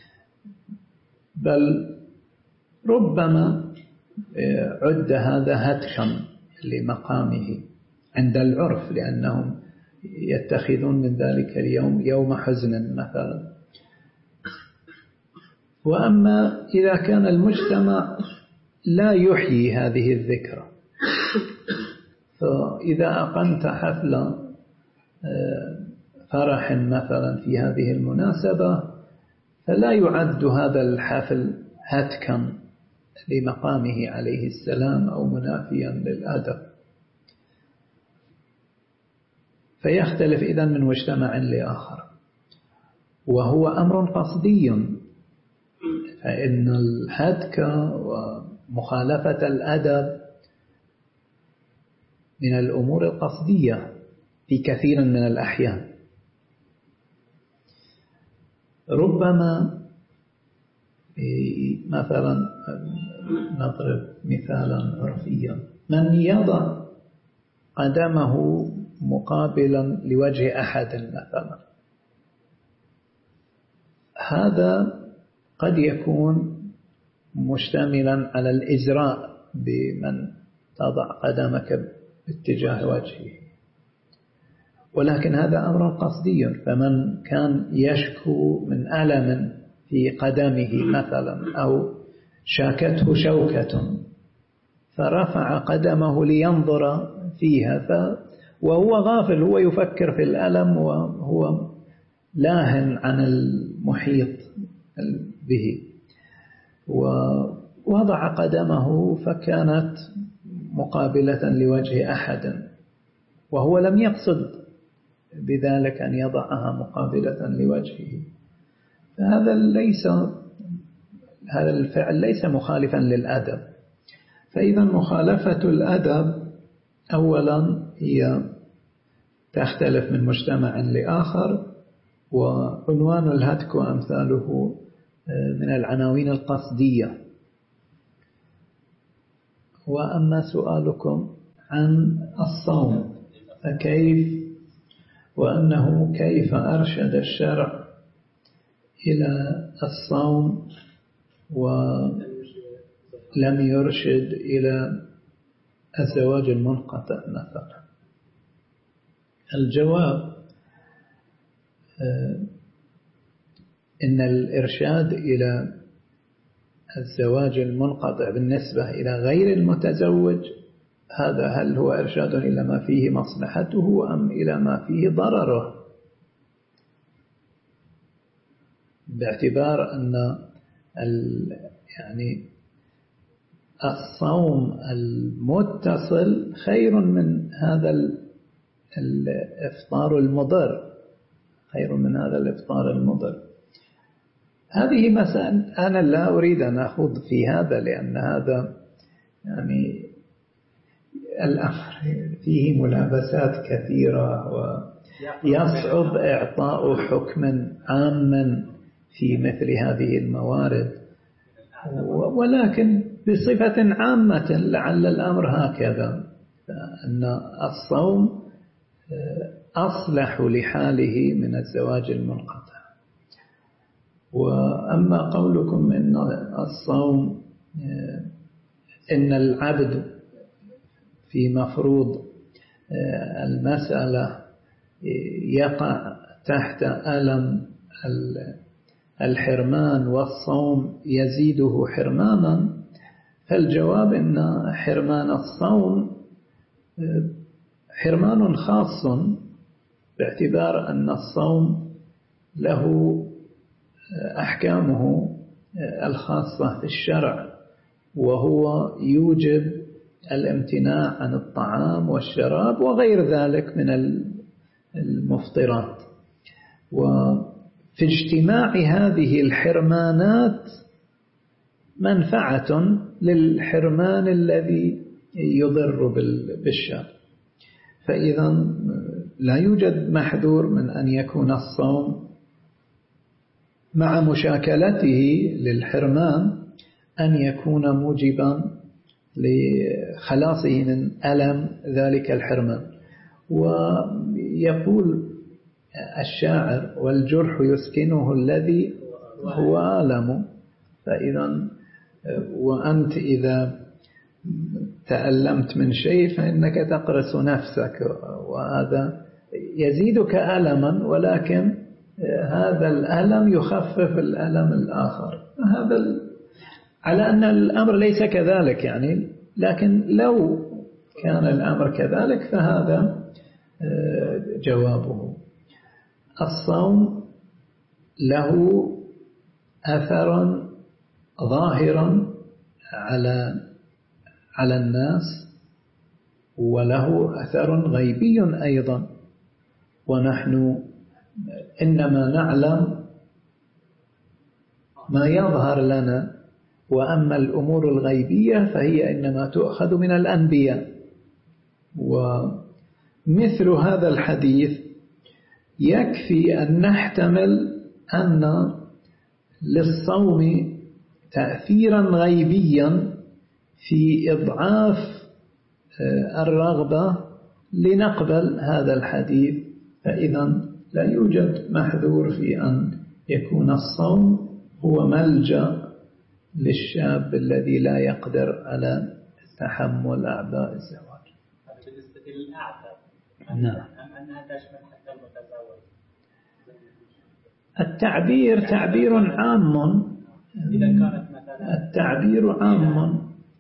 بل ربما عد هذا هتكا لمقامه عند العرف، لأنهم يتخذون من ذلك اليوم يوم حزن مثلا. وأما إذا كان المجتمع لا يحيي هذه الذكرى، فإذا أقمت حفلة فرح مثلا في هذه المناسبة فلا يعد هذا الحفل هتكا لمقامه عليه السلام أو منافيا للأدب، فيختلف إذن من مجتمع لآخر، وهو أمر قصدي، فإن الهتك ومخالفة الأدب من الأمور القصدية في كثير من الأحيان. ربما مثلا نضرب مثالا عرفيا، من يضع قدمه مقابلا لوجه أحد مثلا، هذا قد يكون مشتملا على الإزراء بمن تضع قدمك باتجاه وجهه، ولكن هذا أمر قصدي. فمن كان يشكو من ألم في قدمه مثلا أو شاكته شوكة فرفع قدمه لينظر فيها وهو غافل، هو يفكر في الألم وهو لاهن عن المحيط به، ووضع قدمه فكانت مقابلة لوجه أحد وهو لم يقصد بذلك أن يضعها مقابلة لوجهه، هذا الفعل ليس مخالفا للأدب. فإذا مخالفة الأدب أولا هي تختلف من مجتمع لآخر، وعنوان الهتك وأمثاله من العناوين القصدية. وأما سؤالكم عن الصوم فكيف، وأنه كيف أرشد الشرع إلى الصوم ولم يرشد إلى الزواج المنقطع مثلا. الجواب إن الإرشاد إلى الزواج المنقطع بالنسبة إلى غير المتزوج هذا هل هو إرشاد إلى ما فيه مصلحته أم إلى ما فيه ضرره، باعتبار أن يعني الصوم المتصل خير من هذا الإفطار المضر، خير من هذا الإفطار المضر. هذه مسألة أنا لا أريد أن أخوض في هذا، لأن هذا يعني الأمر فيه ملابسات كثيرة ويصعب إعطاء حكم عام في مثل هذه الموارد، ولكن بصفة عامة لعل الأمر هكذا، أن الصوم أصلح لحاله من الزواج المنقطع. وأما قولكم إن الصوم إن العبد في مفروض المسألة يقع تحت ألم الحرمان والصوم يزيده حرمانا، فالجواب إن حرمان الصوم حرمان خاص، باعتبار أن الصوم له أحكامه الخاصة في الشرع، وهو يوجب الامتناع عن الطعام والشراب وغير ذلك من المفطرات. وفي اجتماع هذه الحرمانات منفعة للحرمان الذي يضر بالشر، فإذا لا يوجد محذور من أن يكون الصوم مع مشاكلته للحرمان أن يكون موجبا لخلاصه من ألم ذلك الحرمان. ويقول الشاعر: والجرح يسكنه الذي هو ألم. فإذا وأنت إذا تألمت من شيء فإنك تقرص نفسك، وهذا يزيدك ألما ولكن هذا الألم يخفف الألم الآخر. على أن الأمر ليس كذلك يعني، لكن لو كان الأمر كذلك فهذا جوابه. الصوم له أثر ظاهر على الناس، وله أثر غيبي أيضا، ونحن إنما نعلم ما يظهر لنا، وأما الأمور الغيبية فهي إنما تؤخذ من الأنبياء. ومثل هذا الحديث يكفي أن نحتمل أن للصوم تأثيرا غيبيا في إضعاف الرغبة لنقبل هذا الحديث. فإذا لا يوجد محذور في أن يكون الصوم هو ملجأ للشاب الذي لا يقدر على تحمل أعباء الزواج. هذا بالنسبة للأعباء. نعم. أنها تشمل حتى المتزوج. التعبير تعبير عام. إذا كانت مثلا التعبير عام،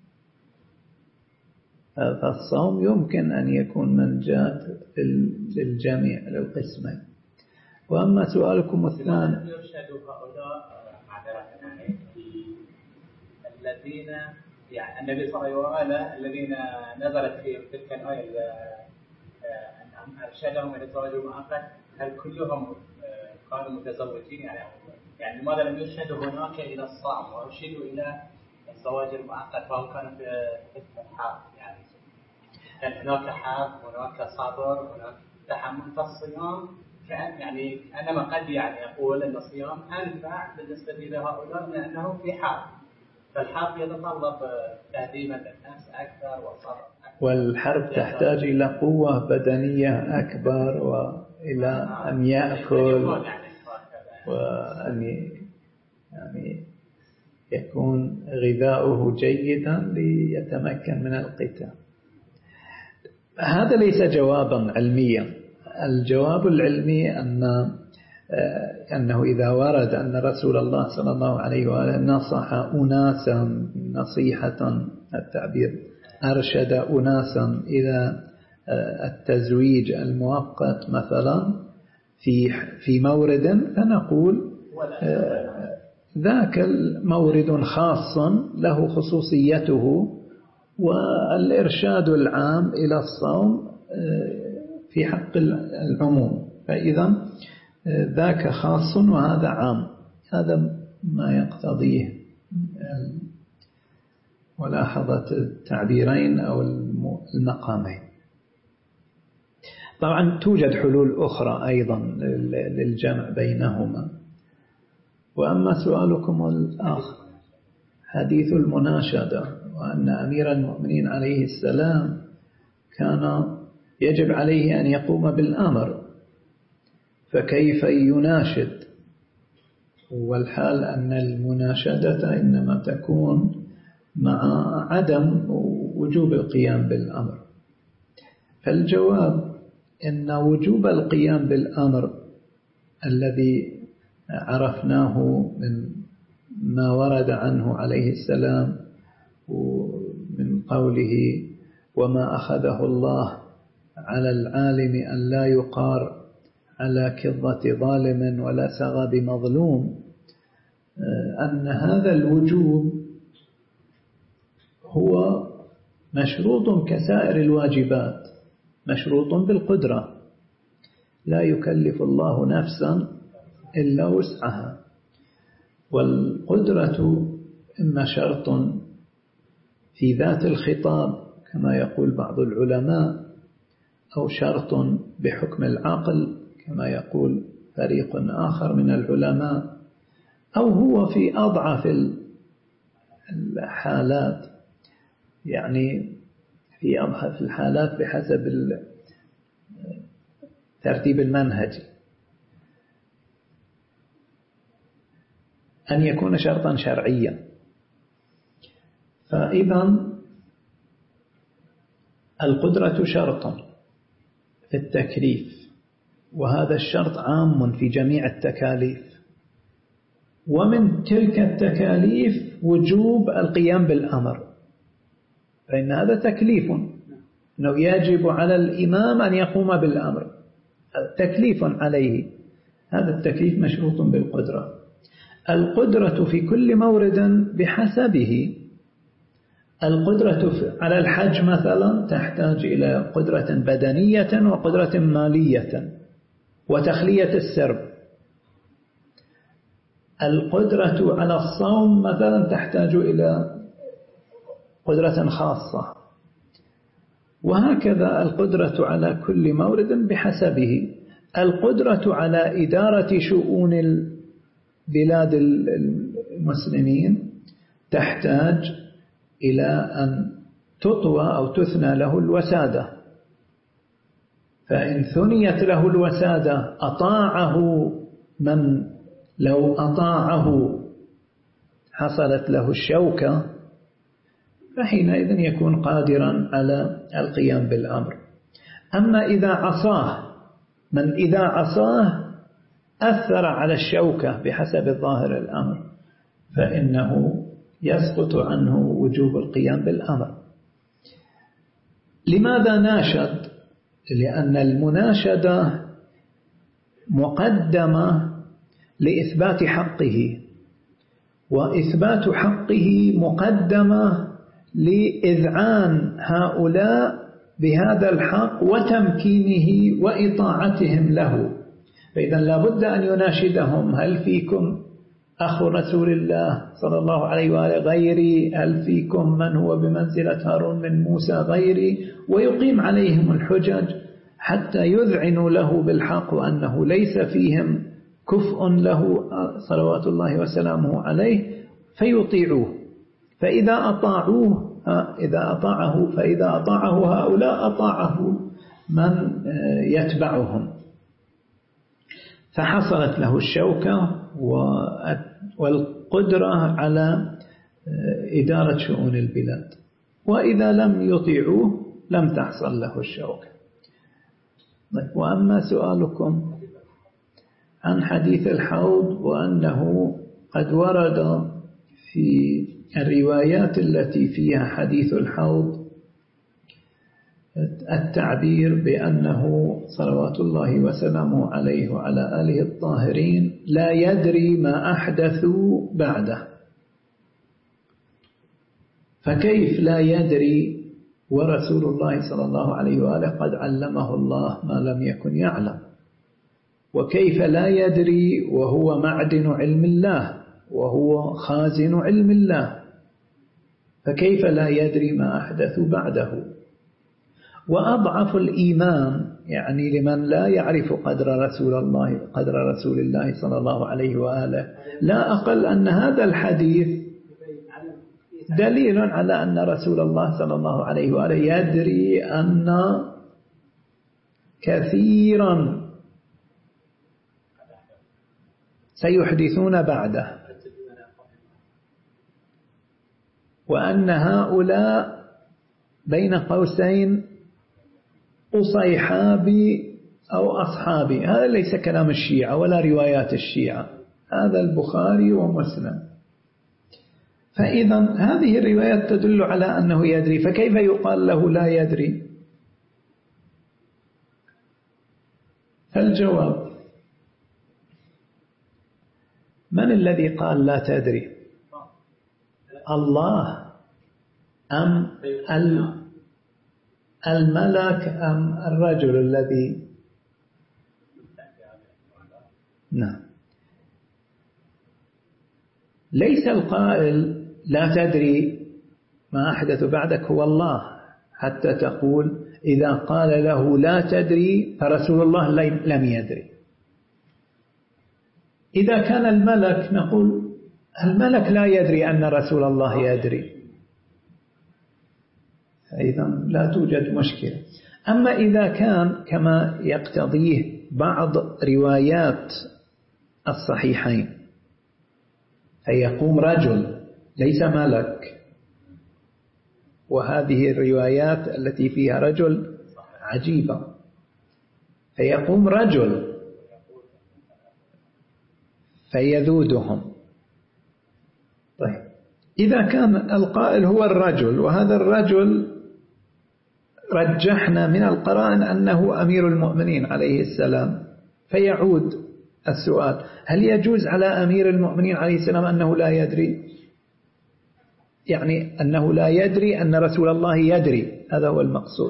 فالصوم يمكن أن يكون منجاة للجميع للقسمين. وأما سؤالكم الثاني، يرشد هؤلاء معذرة يعني الذين يعني النبي صلى الله عليه وسلم الذين نزلت فيهم تلك الآية أن أرشدهم إلى الزواج المؤقت، هل كلهم كانوا متزوجين يعني لماذا لم يرشدوا هناك إلى الصوم ويرشدوا إلى الزواج المؤقت وهم كانوا في الحرب؟ يعني كان هناك حرب، هناك صبر، هناك تحمل. فالصيام كان يعني أنا ما قد يعني أقول أن الصيام أنفع بالنسبة لهؤلاء لأنهم في حرب، فالحرب يتطلب تهذيبا للنفس أكثر وصبر أكثر، والحرب تحتاج إلى قوة بدنية أكبر وإلى أن يأكل وأن يعني يكون غذاؤه جيدا ليتمكن من القتال. هذا ليس جوابا علميا. الجواب العلمي أنه إذا ورد أن رسول الله صلى الله عليه وآله نصح أناسا نصيحة، التعبير أرشد أناسا إلى التزويج المؤقت مثلا في مورد، فنقول ذاك المورد خاص له خصوصيته، والإرشاد العام إلى الصوم في حق العموم. فإذا ذاك خاص وهذا عام. هذا ما يقتضيه ملاحظة التعبيرين أو المقامين. طبعا توجد حلول أخرى أيضا للجمع بينهما. وأما سؤالكم الآخر حديث المناشدة، وأن أمير المؤمنين عليه السلام كان يجب عليه أن يقوم بالأمر، فكيف يناشد؟ والحال أن المناشدة إنما تكون مع عدم وجوب القيام بالأمر. فالجواب إن وجوب القيام بالأمر الذي عرفناه من ما ورد عنه عليه السلام ومن قوله وما أخذه الله على العالم أن لا يقار على كظة ظالم ولا سغى بمظلوم، أن هذا الوجوب هو مشروط كسائر الواجبات، مشروط بالقدرة، لا يكلف الله نفسا إلا وسعها. والقدرة إما شرط في ذات الخطاب كما يقول بعض العلماء، أو شرط بحكم العقل كما يقول فريق آخر من العلماء، أو هو في أضعف الحالات، يعني في أضعف الحالات بحسب الترتيب المنهجي، أن يكون شرطا شرعيا. فإذا القدرة شرط في التكليف، وهذا الشرط عام في جميع التكاليف. ومن تلك التكاليف وجوب القيام بالأمر، فإن هذا تكليف، أنه يجب على الإمام أن يقوم بالأمر، تكليف عليه. هذا التكليف مشروط بالقدرة. القدرة في كل مورد بحسبه. القدرة على الحج مثلا تحتاج إلى قدرة بدنية وقدرة مالية وتخلية السرب. القدرة على الصوم مثلا تحتاج إلى قدرة خاصة، وهكذا القدرة على كل مورد بحسبه. القدرة على إدارة شؤون بلاد المسلمين تحتاج إلى أن تطوى أو تثنى له الوسادة، فإن ثنيت له الوسادة أطاعه من لو أطاعه حصلت له الشوكة، فحينئذ يكون قادرا على القيام بالأمر. أما إذا عصاه من إذا عصاه أثر على الشوكة بحسب ظاهر الأمر، فإنه يسقط عنه وجوب القيام بالأمر. لماذا ناشد؟ لأن المناشدة مقدمة لإثبات حقه، وإثبات حقه مقدمة لإذعان هؤلاء بهذا الحق وتمكينه وإطاعتهم له. فإذا لابد أن يناشدهم: هل فيكم أخو رسول الله صلى الله عليه وآله غيري؟ هل فيكم من هو بمنزلة هارون من موسى غيري؟ ويقيم عليهم الحجج حتى يذعنوا له بالحق وأنه ليس فيهم كفء له صلوات الله وسلامه عليه، فيطيعوه. فإذا أطاعه هؤلاء أطاعه من يتبعهم، فحصلت له الشوكة والقدرة على إدارة شؤون البلاد. وإذا لم يطيعوه لم تحصل له الشوكة. وأما سؤالكم عن حديث الحوض، وأنه قد ورد في الروايات التي فيها حديث الحوض التعبير بأنه صلوات الله وسلامه عليه وعلى آله الطاهرين لا يدري ما أحدثوا بعده. فكيف لا يدري ورسول الله صلى الله عليه وآله قد علمه الله ما لم يكن يعلم؟ وكيف لا يدري وهو معدن علم الله وهو خازن علم الله؟ فكيف لا يدري ما أحدثوا بعده؟ وأضعف الإيمان يعني لمن لا يعرف قدر رسول الله صلى الله عليه وآله لا أقل أن هذا الحديث دليل على أن رسول الله صلى الله عليه وآله يدري أن كثيرا سيحدثون بعده، وأن هؤلاء بين قوسين أصيحابي أو أصحابي. هذا ليس كلام الشيعة ولا روايات الشيعة، هذا البخاري ومسلم. فإذا هذه الروايات تدل على أنه يدري، فكيف يقال له لا يدري؟ فالجواب: من الذي قال لا تدري؟ الله أم الملك أم الرجل الذي؟ نعم، ليس القائل لا تدري ما أحدث بعدك هو الله، حتى تقول إذا قال له لا تدري فرسول الله لم يدري. إذا كان الملك نقول الملك لا يدري أن رسول الله يدري، إذا لا توجد مشكلة. أما إذا كان كما يقتضيه بعض روايات الصحيحين، فيقوم رجل ليس ملك، وهذه الروايات التي فيها رجل عجيبة، فيقوم رجل فيذودهم. طيب إذا كان القائل هو الرجل، وهذا الرجل رجحنا من القرائن أنه أمير المؤمنين عليه السلام، فيعود السؤال: هل يجوز على أمير المؤمنين عليه السلام أنه لا يدري؟ يعني أنه لا يدري أن رسول الله يدري، هذا هو المقصود.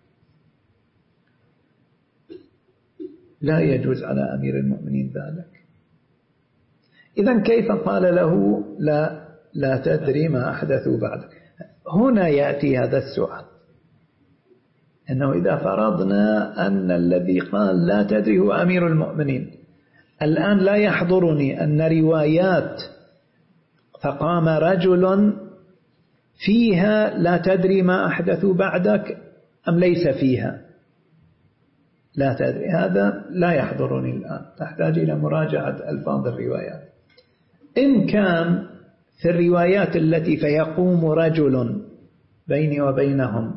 لا يجوز على أمير المؤمنين ذلك. إذن كيف قال له لا تدري ما أحدثوا بعدك؟ هنا يأتي هذا السؤال، أنه إذا فرضنا أن الذي قال لا تدري هو أمير المؤمنين، الآن لا يحضرني أن روايات فقام رجل فيها لا تدري ما أحدثوا بعدك أم ليس فيها لا تدري، هذا لا يحضرني الآن، تحتاج إلى مراجعة ألفاظ الروايات. إن كان في الروايات التي فيقوم رجل بيني وبينهم،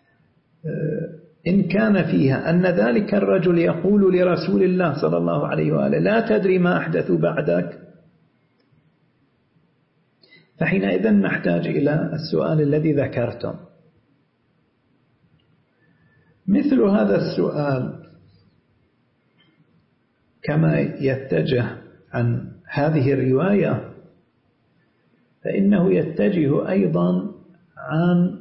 إن كان فيها أن ذلك الرجل يقول لرسول الله صلى الله عليه وآله لا تدري ما أحدثوا بعدك، فحينئذ نحتاج إلى السؤال الذي ذكرتم. مثل هذا السؤال كما يتجه عن هذه الرواية، فإنه يتجه أيضا عن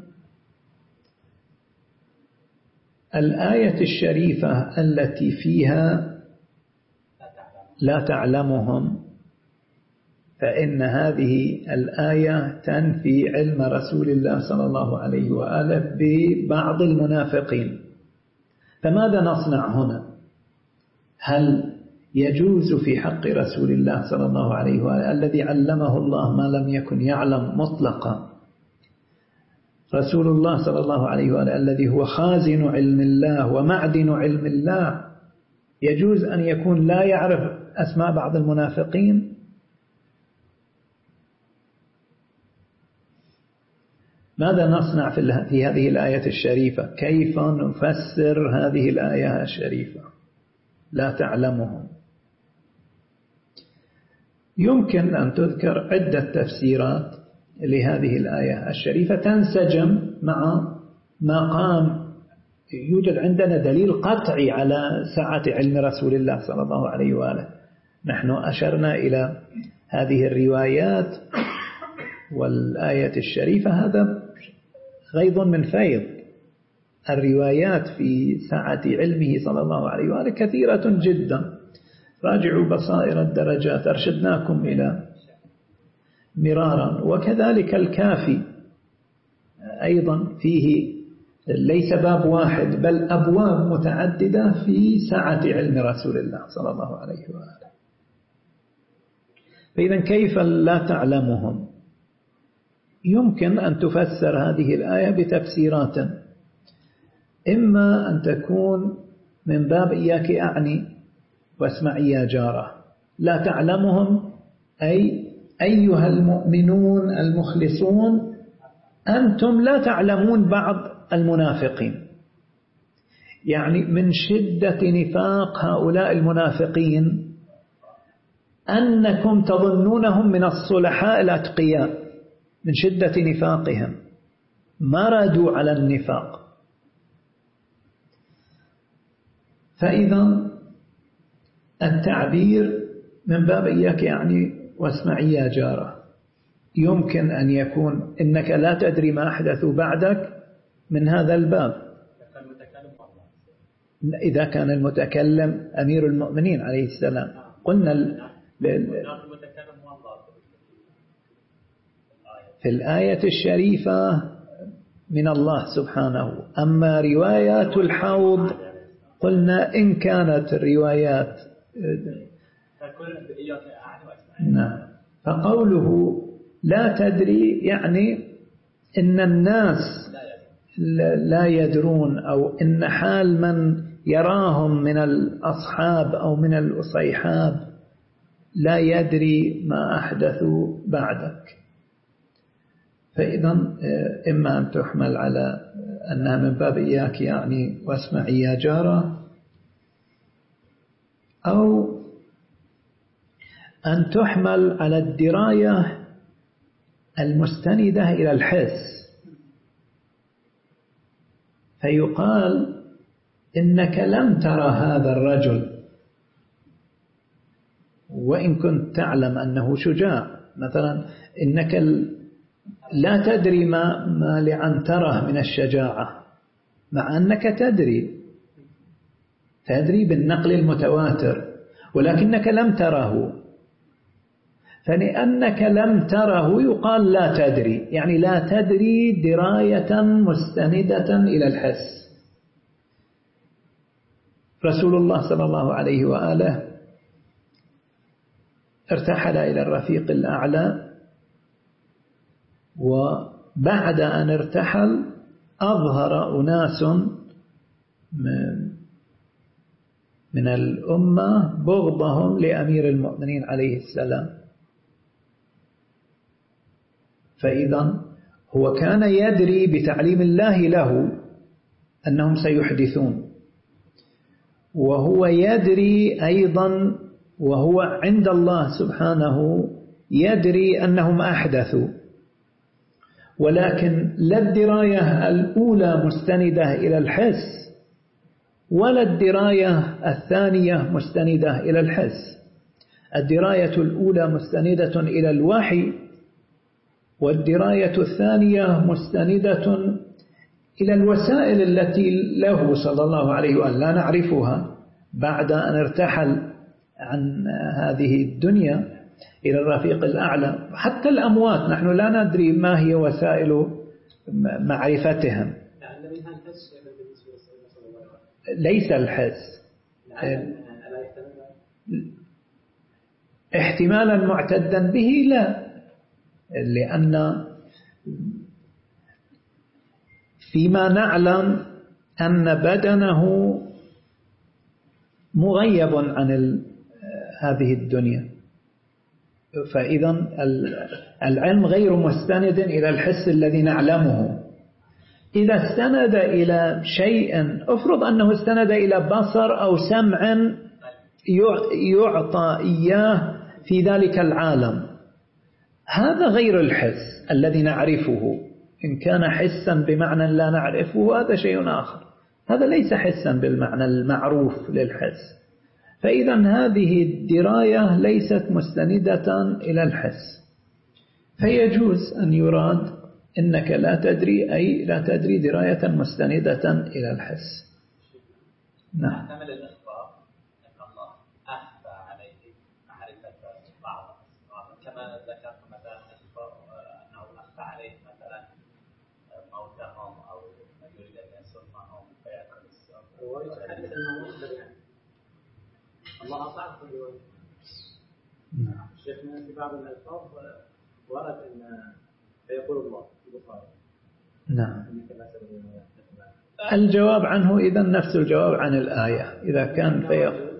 الآية الشريفة التي فيها لا تعلمهم، فإن هذه الآية تنفي علم رسول الله صلى الله عليه وآله ببعض المنافقين. فماذا نصنع هنا؟ هل يجوز في حق رسول الله صلى الله عليه وآله الذي علمه الله ما لم يكن يعلم مطلقا، رسول الله صلى الله عليه وآله الذي هو خازن علم الله ومعدن علم الله، يجوز أن يكون لا يعرف أسماء بعض المنافقين؟ ماذا نصنع في هذه الآية الشريفة؟ كيف نفسر هذه الآية الشريفة لا تعلمهم؟ يمكن أن تذكر عدة تفسيرات لهذه الآية الشريفة تنسجم مع مقام يوجد عندنا دليل قطعي على سعة علم رسول الله صلى الله عليه وآله. نحن أشرنا إلى هذه الروايات والآية الشريفة، هذا غيض من فيض. الروايات في سعة علمه صلى الله عليه وآله كثيرة جدا. راجعوا بصائر الدرجات، أرشدناكم إلى مرارا، وكذلك الكافي أيضا فيه ليس باب واحد بل أبواب متعددة في سعة علم رسول الله صلى الله عليه وآله. فإذا كيف لا تعلمهم؟ يمكن أن تفسر هذه الآية بتفسيرات، إما أن تكون من باب إياك أعني واسمعي يا جارة، لا تعلمهم أي أيها المؤمنون المخلصون أنتم لا تعلمون بعض المنافقين، يعني من شدة نفاق هؤلاء المنافقين أنكم تظنونهم من الصلحاء الأتقياء، من شدة نفاقهم مردوا على النفاق. فإذا التعبير من باب إياك يعني واسمعي يا جارة يمكن أن يكون إنك لا تدري ما أحدثوا بعدك من هذا الباب، إذا كان المتكلم أمير المؤمنين عليه السلام. قلنا في الآية الشريفة من الله سبحانه. أما روايات الحوض قلنا إن كانت الروايات نعم، فقوله لا تدري يعني إن الناس لا يدرون، أو إن حال من يراهم من الأصحاب أو من الأصيحاب لا يدري ما أحدثوا بعدك. فإذا إما أن تحمل على أنها من باب إياك يعني واسمعي يا جارة، أو أن تحمل على الدراية المستندة إلى الحس، فيقال إنك لم ترى هذا الرجل وإن كنت تعلم أنه شجاع، مثلا إنك لا تدري ما لعنتره من الشجاعة، مع أنك تدري بالنقل المتواتر، ولكنك لم تره، فلأنك لم تره يقال لا تدري، يعني لا تدري دراية مستندة إلى الحس. رسول الله صلى الله عليه وآله ارتحل إلى الرفيق الأعلى، وبعد أن ارتحل أظهر أناس من الأمة بغضهم لأمير المؤمنين عليه السلام، فإذا هو كان يدري بتعليم الله له أنهم سيحدثون، وهو يدري أيضا وهو عند الله سبحانه يدري أنهم أحدثوا، ولكن لا الدراية الأولى مستندة إلى الحس ولا الدراية الثانية مستندة إلى الحس. الدراية الأولى مستندة إلى الوحي، والدراية الثانية مستندة إلى الوسائل التي له صلى الله عليه وآله لا نعرفها بعد أن ارتحل عن هذه الدنيا إلى الرفيق الأعلى. حتى الأموات نحن لا ندري ما هي وسائل معرفتهم، ليس الحس احتمالا معتدا به، لا، لأن فيما نعلم أن بدنه مغيب عن هذه الدنيا، فإذا العلم غير مستند إلى الحس الذي نعلمه. إذا استند إلى شيء، أفرض أنه استند إلى بصر أو سمع يعطى إياه في ذلك العالم، هذا غير الحس الذي نعرفه. إن كان حسا بمعنى لا نعرفه هذا شيء آخر، هذا ليس حسا بالمعنى المعروف للحس. فإذا هذه الدراية ليست مستندة إلى الحس، فيجوز أن يراد إنك لا تدري، أي لا تدري دراية مستندة إلى الحس. نعم. محتمل الإخبار أن الله أخفى عليه معرفة بعض الأسرار، كما ذكرت مثلا أنه أخفى عليه مثلا موتهم أو يريد أن يسمهم فيأكل السر. ويتحدث أنه مخبر يعني الله أطاع كل وجه. نعم. شيخنا في بعض الألفاظ ورد أن فيقول الله في البخاري. نعم. الجواب عنه إذا نفس الجواب عن الآية، إذا كان فيقول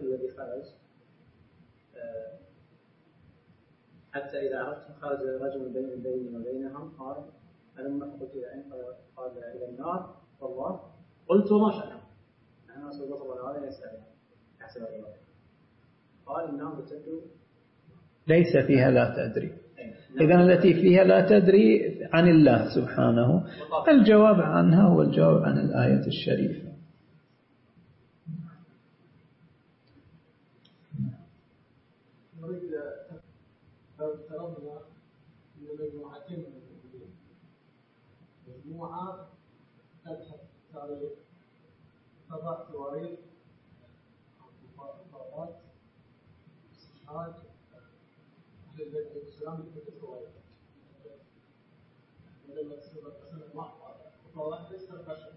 حتى إذا عرفتم خرج رجل بيني وبينهم قال ألم قلت إلى أين؟ قال إلى النار والله قلت وما شأنه. نحن رسول الله صلى الله عليه وسلم يسأل يحسب الله قال النار بتدعو ليس فيها لا تدري. إذن التي فيها لا تدري عن الله سبحانه، الجواب عنها هو الجواب عن الآية الشريفة. نريد لو افترضنا أن مجموعتين من المؤمنين، مجموعة تبحث تاريخ تضع تواريخ مخاطبات استشهاد أهل البيت عليه السلام في الرواية، ولما تصير سنة محضر وطلعت ليس البشر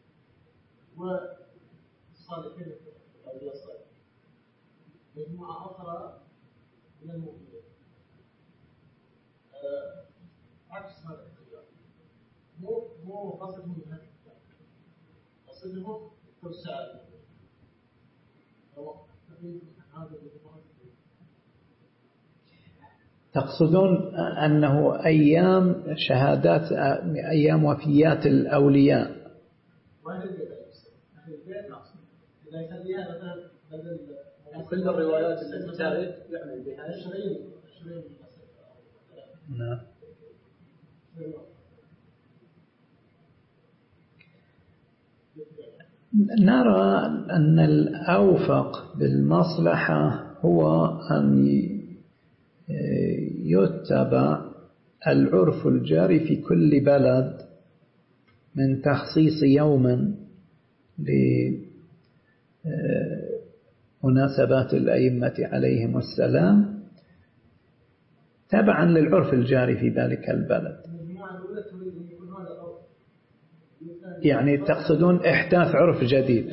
والصالحين في الأولياء الصالحين. مجموعة أخرى من المؤمنين عكس هذا التجار، مو قصدهم من هذا الكتاب، قصدهم توسع المؤمنين. تقصدون أنه أيام شهادات، أيام وفيات الأولياء. وأهل البيت أهل البيت إذا يخليها مثلا بدل كل الروايات التي ترد يعمل بها نعم. نرى أن الأوفق بالمصلحة هو أن يتبع العرف الجاري في كل بلد من تخصيص يوم لمناسبات الأئمة عليهم السلام تبعا للعرف الجاري في ذلك البلد. يعني تقصدون إحداث عرف جديد؟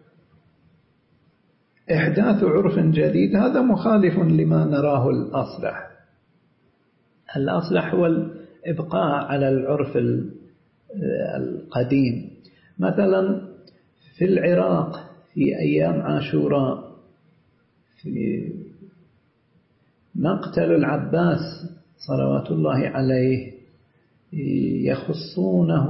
إحداث عرف جديد هذا مخالف لما نراه الأصلح. الأصلح هو الإبقاء على العرف القديم. مثلا في العراق في أيام عاشوراء في مقتل العباس صلوات الله عليه يخصونه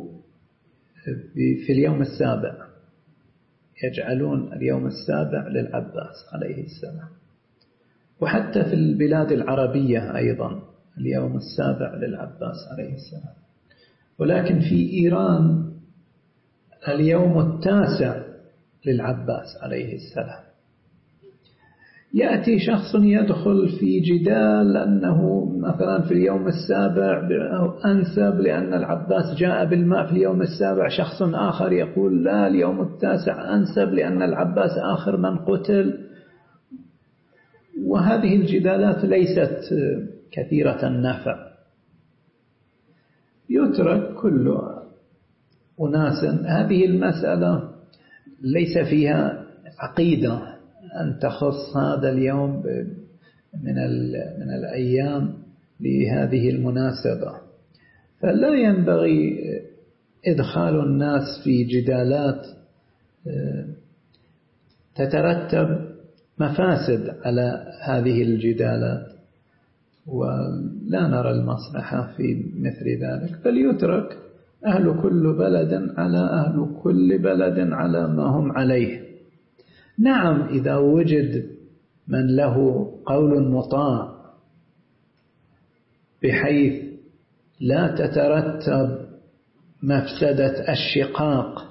في اليوم السابع، يجعلون اليوم السابع للعباس عليه السلام. وحتى في البلاد العربية أيضا اليوم السابع للعباس عليه السلام. ولكن في إيران اليوم التاسع للعباس عليه السلام. يأتي شخص يدخل في جدال أنه مثلا في اليوم السابع أنسب لأن العباس جاء بالماء في اليوم السابع. شخص آخر يقول لا، اليوم التاسع أنسب لأن العباس آخر من قتل. وهذه الجدالات ليست كثيرة النفع. يترك كل أناس. هذه المسألة ليس فيها عقيدة أن تخص هذا اليوم من الأيام لهذه المناسبة. فلا ينبغي إدخال الناس في جدالات تترتب مفاسد على هذه الجدالات، ولا نرى المصلحة في مثل ذلك. فليترك أهل كل بلد على ما هم عليه. نعم، إذا وجد من له قول مطاع بحيث لا تترتب مفسدة الشقاق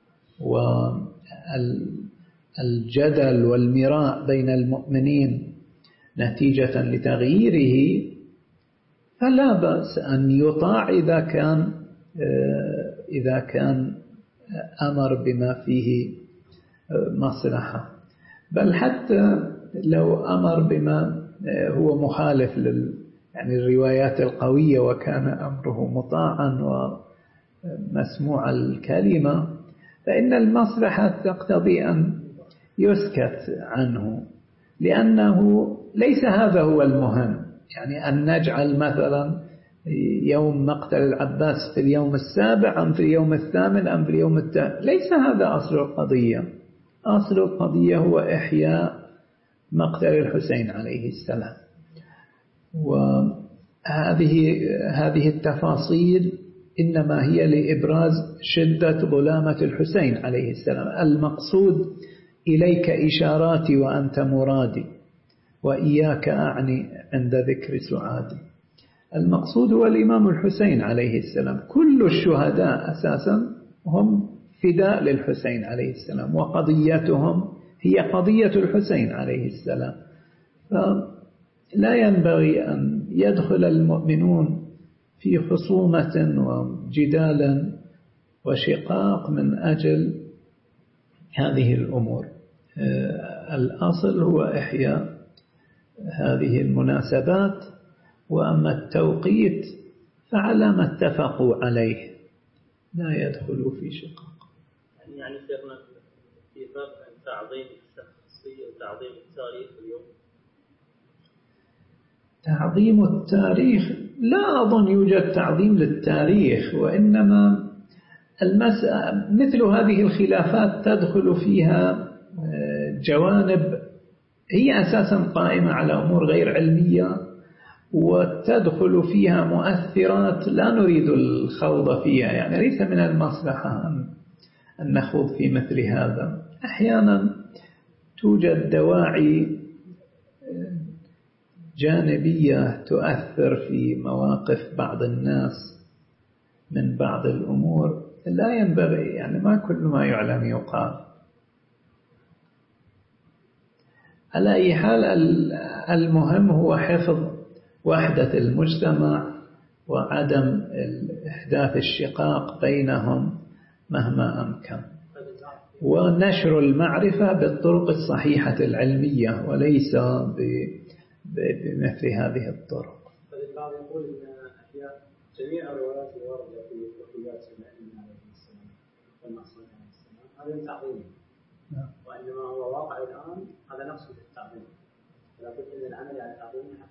والجدل والمراء بين المؤمنين نتيجة لتغييره، فلا بأس أن يطاع إذا كان أمر بما فيه مصلحة. بل حتى لو أمر بما هو مخالف يعني الروايات القوية وكان أمره مطاعا ومسموع الكلمة، فإن المصلحة تقتضي أن يسكت عنه، لأنه ليس هذا هو المهم. يعني أن نجعل مثلا يوم مقتل العباس في اليوم السابع أم في اليوم الثامن أم في اليوم التاسع، ليس هذا أصل القضية. أصل القضية هو إحياء مقتل الحسين عليه السلام. وهذه التفاصيل إنما هي لإبراز شدة ظلامة الحسين عليه السلام. المقصود إليك إشاراتي وأنت مرادي، وإياك أعني عند ذكر سعادي. المقصود هو الإمام الحسين عليه السلام. كل الشهداء أساسا هم فداء للحسين عليه السلام، وقضيتهم هي قضية الحسين عليه السلام. فلا ينبغي أن يدخل المؤمنون في خصومة وجدالا وشقاق من أجل هذه الأمور. الأصل هو إحياء هذه المناسبات، وأما التوقيت فعلى ما اتفقوا عليه لا يدخلوا في شقاق. يعني سيرنا في فرق بين تعظيم الشخصية وتعظيم التاريخ اليوم. تعظيم التاريخ لا أظن يوجد تعظيم للتاريخ، وإنما مثل هذه الخلافات تدخل فيها جوانب هي أساسا قائمة على أمور غير علمية، وتدخل فيها مؤثرات لا نريد الخوض فيها. يعني ليس من المصلحة أن نخوض في مثل هذا. أحيانا توجد دواعي جانبية تؤثر في مواقف بعض الناس من بعض الأمور، لا ينبغي يعني ما كل ما يعلم يقال. على أي حال المهم هو حفظ وحدة المجتمع وعدم إحداث الشقاق بينهم مهما أمكن، ونشر المعرفة بالطرق الصحيحة العلمية وليس بمثل هذه الطرق. البعض يقول أن جميع الروايات الواردة في وفيات النبي عليه السلام والمعصوم عليه السلام هذا من تعظيمه، وإنما هو واقع الآن هذا نقص في التعظيم، لابد من العمل على تعظيمه.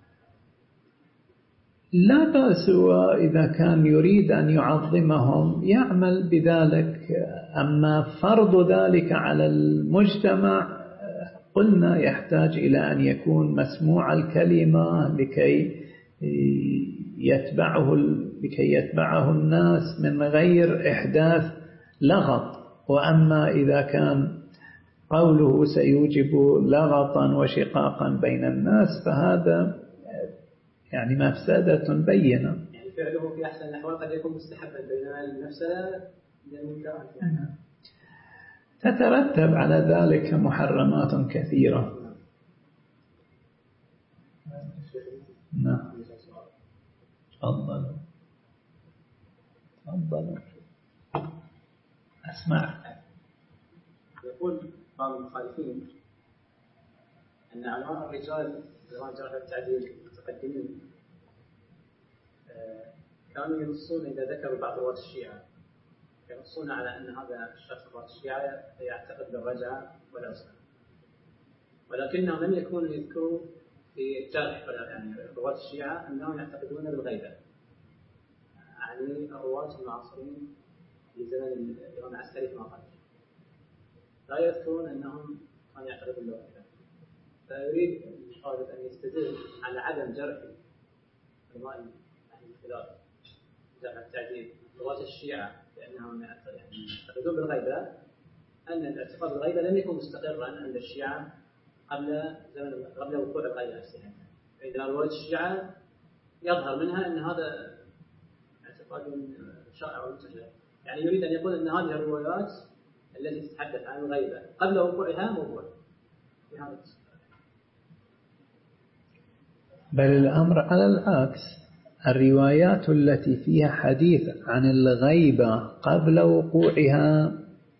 لا بأس وإذا كان يريد أن يعظمهم يعمل بذلك، أما فرض ذلك على المجتمع قلنا يحتاج إلى أن يكون مسموع الكلمة لكي يتبعه الناس من غير إحداث لغط. وأما إذا كان قوله سيوجب لغطا وشقاقا بين الناس فهذا يعني مفسدة بينة. يعني فعله في أحسن الأحوال قد يكون مستحبا، بينما المفسدة للمنكرات تترتب على ذلك محرمات كثيرة. نعم. تفضل أسمع. يقول بعض المخالفين أن علماء الرجال علماء جرح التعديل المتقدمين كانوا ينصون إذا ذكروا بعض رواة الشيعة ينصون على أن هذا الشخص رواة الشيعة يعتقد بالرجعة والعصمة، ولكنهم لم يكونوا يذكروا في الجرح يعني رواة الشيعة أنهم يعتقدون بالغيبة، يعني الرواة المعاصرين في زمن الإمام العسكري كما قال لا يذكرون أنهم كانوا يعتقدون بالغيبة. فيريد الخالد أن يستدل على عدم جرح علماء أهل الخلاف جرح التعديل رواة الشيعة لأنهم يعتقدون بالغيبة، أن الاعتقاد بالغيبة لم يكن مستقرا عند الشيعة قبل وقوع الغيبة نفسها. فإذا رواة الشيعة يظهر منها أن هذا اعتقاد شائع ومنتشر، يعني يريد أن يقول أن هذه الروايات التي تتحدث عن الغيبة قبل وقوعها موضوع في هذا. بل الأمر على العكس، الروايات التي فيها حديث عن الغيبة قبل وقوعها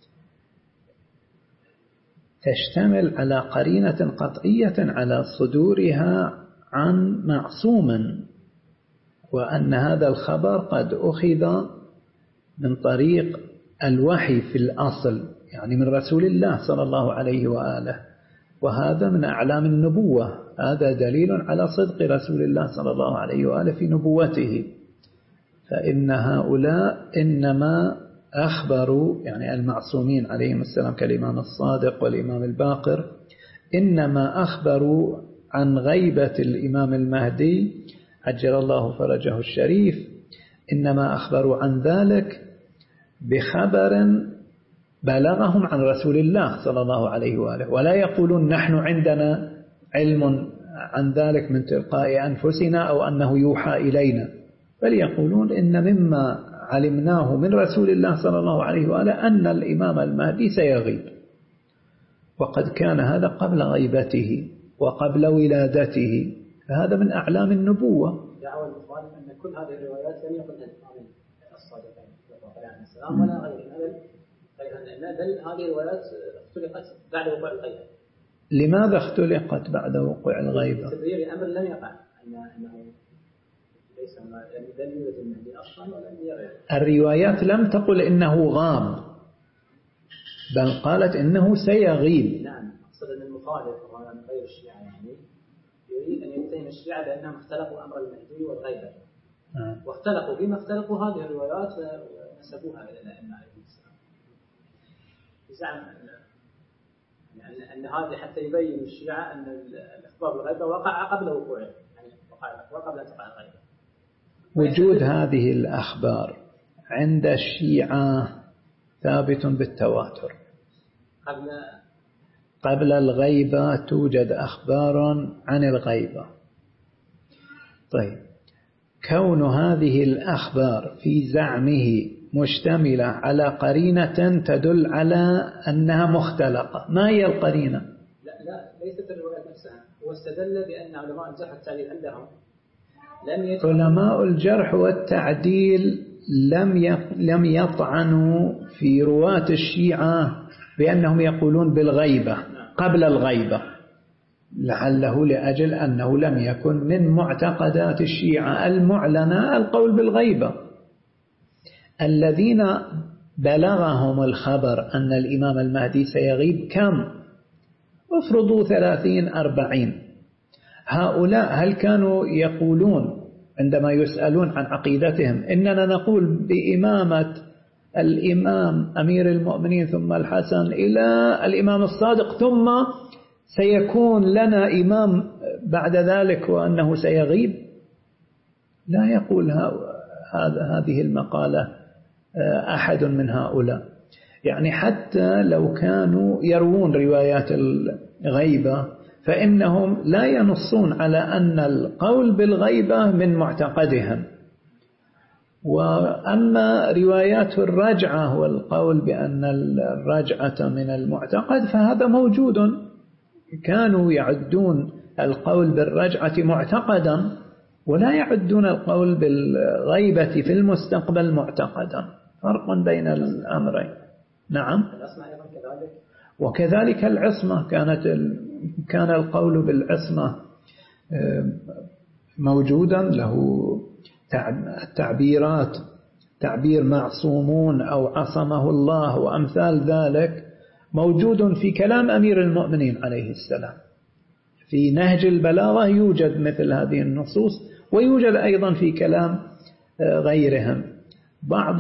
تشتمل على قرينة قطعية على صدورها عن معصوم، وأن هذا الخبر قد أخذ من طريق الوحي في الأصل، يعني من رسول الله صلى الله عليه وآله، وهذا من أعلام النبوة. هذا دليل على صدق رسول الله صلى الله عليه وآله في نبوته. فإن هؤلاء إنما أخبروا، يعني المعصومين عليهم السلام كالإمام الصادق والإمام الباقر، إنما أخبروا عن غيبة الإمام المهدي عجل الله فرجه الشريف، إنما أخبروا عن ذلك بخبر بلغهم عن رسول الله صلى الله عليه وآله، ولا يقولون نحن عندنا علم عن ذلك من تلقاء أنفسنا أو أنه يوحى إلينا، بل يقولون إن مما علمناه من رسول الله صلى الله عليه وآله أن الإمام المهدي سيغيب، وقد كان هذا قبل غيبته وقبل ولادته، فهذا من أعلام النبوة. دعوى المخالف أن كل هذه الروايات لم يقلها الإمام الصادقين عليه السلام ولا غيرهم، بل هذه الروايات اختلقت بعد وقوع الغيبة. لماذا اختلقت بعد وقوع الغيبة؟ تبرير أمر لم يقع، أنه ليس دليل المهدي أصلا ولم يغير. الروايات لم تقل إنه غاب، بل قالت إنه سيغيب. نعم، أقصد أن المخالف وغير الشيعة يعني يريد أن يتهم الشيعة بأنهم اختلقوا أمر المهدي والغيبة، واختلقوا فيما اختلقوا هذه الروايات ونسبوها إلى الأئمة عليهم السلام، بزعم أن هذه حتى يبين الشيعة أن الإخبار بالغيبة وقع قبل وقوعه، يعني وقع الأخبار قبل أن تقع الغيبة. وجود هذه الأخبار عند الشيعة ثابت بالتواتر قبل الغيبة توجد أخبار عن الغيبة. طيب، كون هذه الأخبار في زعمه مشتملة على قرينة تدل على أنها مختلقة، ما هي القرينة؟ لا ليست الروايات نفسها، هو استدل بأن علماء الجرح والتعديل عندهم علماء الجرح والتعديل لم يطعنوا في رواة الشيعة بأنهم يقولون بالغيبة قبل الغيبة، لعله لأجل أنه لم يكن من معتقدات الشيعة المعلنة القول بالغيبة. الذين بلغهم الخبر أن الإمام المهدي سيغيب كم؟ افرضوا 30-40. هؤلاء هل كانوا يقولون عندما يسألون عن عقيدتهم إننا نقول بإمامة الإمام أمير المؤمنين ثم الحسن إلى الإمام الصادق ثم سيكون لنا إمام بعد ذلك وأنه سيغيب؟ لا يقول هذه المقالة أحد من هؤلاء. يعني حتى لو كانوا يروون روايات الغيبة فإنهم لا ينصون على أن القول بالغيبة من معتقدهم. وأما روايات الرجعة والقول بأن الرجعة من المعتقد فهذا موجود، كانوا يعدون القول بالرجعة معتقدا ولا يعدون القول بالغيبة في المستقبل معتقدا، فرق بين الأمرين. نعم. وكذلك العصمة كان القول بالعصمة موجودا، له التعبيرات، تعبير معصومون أو عصمه الله وأمثال ذلك موجود في كلام أمير المؤمنين عليه السلام. في نهج البلاغة يوجد مثل هذه النصوص، ويوجد أيضا في كلام غيرهم. بعض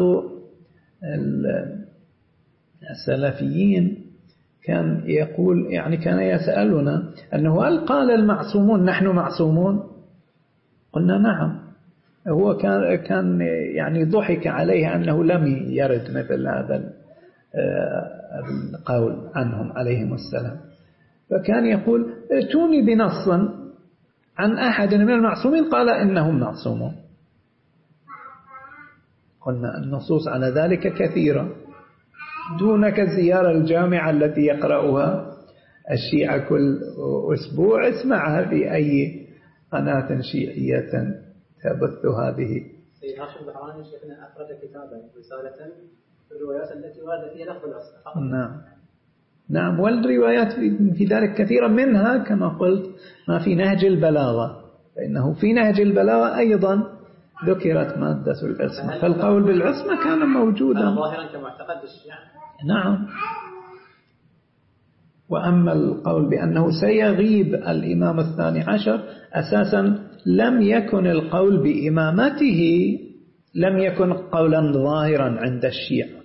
السلفيين كان يقول، يعني كان يسألنا أنه هل قال المعصومون نحن معصومون؟ قلنا نعم. هو كان يعني ضحك عليه أنه لم يرد مثل هذا القول عنهم عليهم السلام، فكان يقول ائتوني بنص عن أحد من المعصومين قال إنهم معصومون. قلنا النصوص على ذلك كثيرة، دونك الزيارة الجامعة التي يقرأها الشيعة كل أسبوع اسمعها في أي قناة شيعية تبث هذه. سيد هاشم البحراني شيخنا أخرج كتابا رسالة في الروايات التي ورد فيها لفظ العصر. نعم، والروايات في ذلك كثيرا، منها كما قلت ما في نهج البلاغة، فإنه في نهج البلاغة أيضا ذكرت مادة العصمة، فالقول بالعصمة كان موجودا ظاهرا كمعتقد الشيعة. نعم. وأما القول بأنه سيغيب الإمام الثاني عشر أساسا لم يكن القول بإمامته لم يكن قولا ظاهرا عند الشيعة.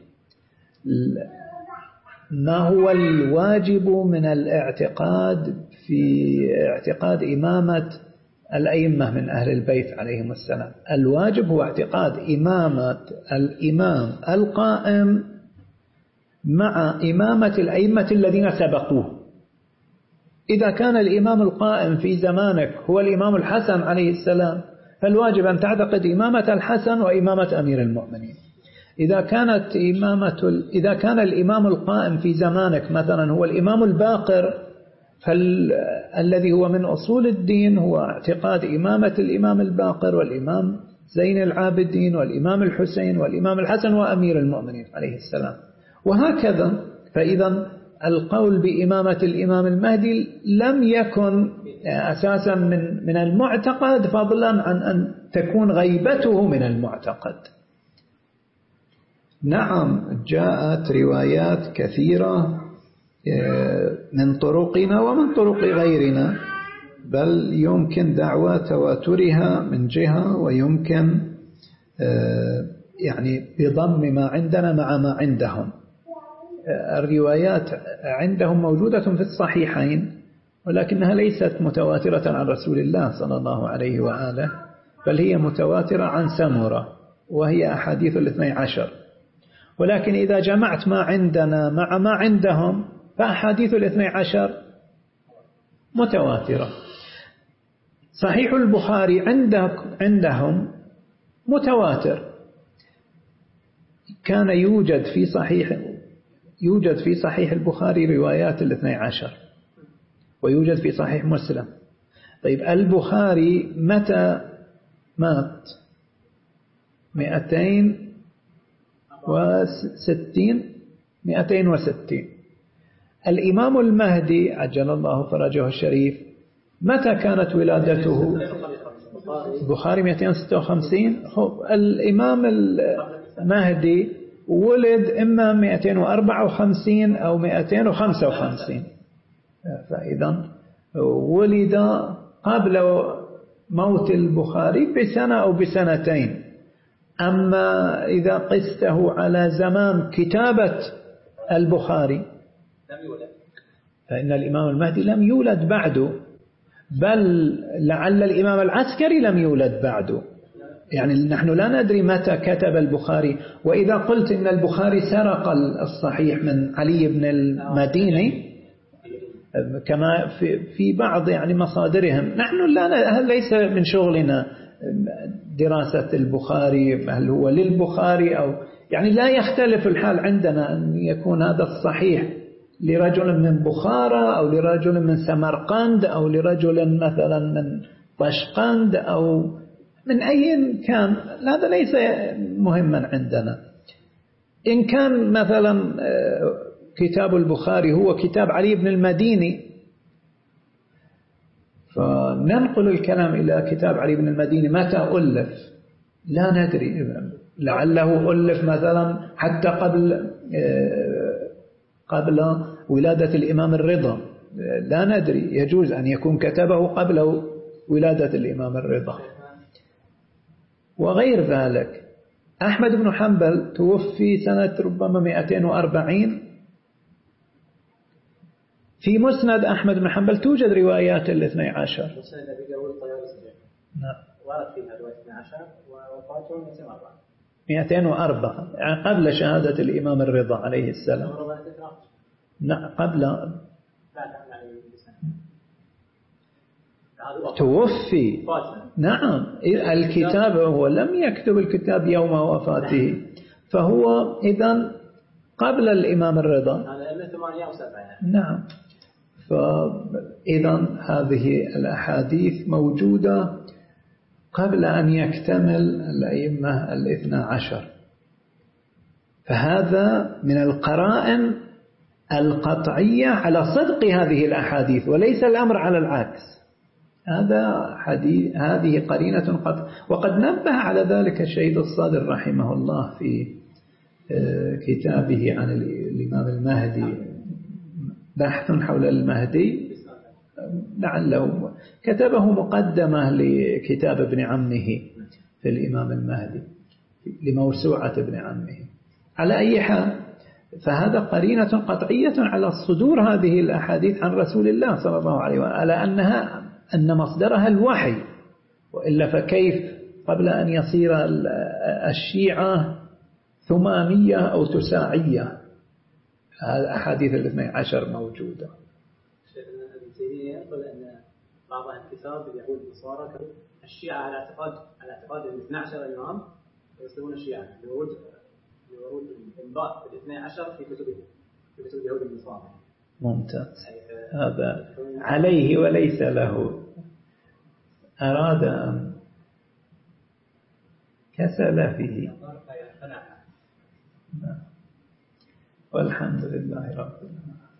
ما هو الواجب من الاعتقاد في اعتقاد إمامة الأئمة من أهل البيت عليهم السلام؟ الواجب هو اعتقاد إمامة الإمام القائم مع إمامة الأئمة الذين سبقوه. إذا كان الإمام القائم في زمانك هو الإمام الحسن عليه السلام فالواجب أن تعتقد إمامة الحسن وإمامة أمير المؤمنين. إذا كان الإمام القائم في زمانك مثلا هو الإمام الباقر، فالذي هو من أصول الدين هو اعتقاد إمامة الإمام الباقر والإمام زين العابدين والإمام الحسين والإمام الحسن وأمير المؤمنين عليه السلام، وهكذا. فإذا القول بإمامة الإمام المهدي لم يكن أساسا من المعتقد، فضلا عن أن تكون غيبته من المعتقد. نعم، جاءت روايات كثيرة من طرقنا ومن طرق غيرنا، بل يمكن دعوى تواترها من جهة، ويمكن يعني بضم ما عندنا مع ما عندهم. الروايات عندهم موجودة في الصحيحين، ولكنها ليست متواترة عن رسول الله صلى الله عليه وآله، بل هي متواترة عن سمرة، وهي أحاديث 12. ولكن إذا جمعت ما عندنا مع ما عندهم فأحاديث الاثني عشر متواترة. صحيح البخاري عندهم متواتر، كان يوجد في صحيح البخاري روايات الاثني عشر، ويوجد في صحيح مسلم. طيب البخاري متى مات؟ 260. الإمام المهدي عجل الله فرجه الشريف متى كانت ولادته؟ البخاري 256. الإمام المهدي ولد إما 254 أو 255، فإذا ولد قبل موت البخاري بسنة أو بسنتين. أما إذا قسته على زمان كتابة البخاري فإن الإمام المهدي لم يولد بعده، بل لعل الإمام العسكري لم يولد بعده. يعني نحن لا ندري متى كتب البخاري. وإذا قلت إن البخاري سرق الصحيح من علي بن المديني كما في بعض يعني مصادرهم، نحن لا ليس من شغلنا دراسة البخاري هل هو للبخاري أو يعني لا يختلف الحال عندنا أن يكون هذا الصحيح لرجل من بخارى أو لرجل من سمرقند أو لرجل مثلا من طشقند أو من أي كان، هذا ليس مهما عندنا. إن كان مثلا كتاب البخاري هو كتاب علي بن المديني فننقل الكلام إلى كتاب علي بن المديني متى ألف لا ندري، لعله ألف مثلا حتى قبل ولادة الإمام الرضا، لا ندري، يجوز أن يكون كتبه قبل ولادة الإمام الرضا وغير ذلك. أحمد بن حنبل توفي سنة ربما 240. في مسند أحمد بن حنبل توجد روايات الاثني عشر. مسند أبي داود الطيالسي ورد فيها رواية 12 ووفاته 204 يعني قبل شهادة الإمام الرضا عليه السلام. قبل توفي. نعم الكتاب هو لم يكتب الكتاب يوم وفاته، فهو إذن قبل الإمام الرضا. نعم. فإذن هذه الأحاديث موجودة قبل أن يكتمل الأئمة الاثنى عشر، فهذا من القرائن القطعية على صدق هذه الأحاديث وليس الأمر على العكس. هذه قرينة وقد نبه على ذلك الشهيد الصادر رحمه الله في كتابه عن الإمام المهدي، بحث حول المهدي، لعله كتبه مقدمة لكتاب ابن عمه في الإمام المهدي، لموسوعة ابن عمه. على أي حال فهذا قرينة قطعية على صدور هذه الأحاديث عن رسول الله صلى الله عليه وسلم، على أن مصدرها الوحي، وإلا فكيف قبل أن يصير الشيعة ثمانية أو تساعية الأحاديث الاثني عشر موجودة. شيخنا ابن تيمية يقول أن بعض الكتاب اليهود والنصارى الشيعة على اعتقاد الاثني عشر الإمام يصيرون الشيعة لورود انضاء الاثني عشر في كتب اليهود والنصارى. ممتاز. هذا عليه وليس له، أراد أن كسل فيه. والحمد لله رب العالمين.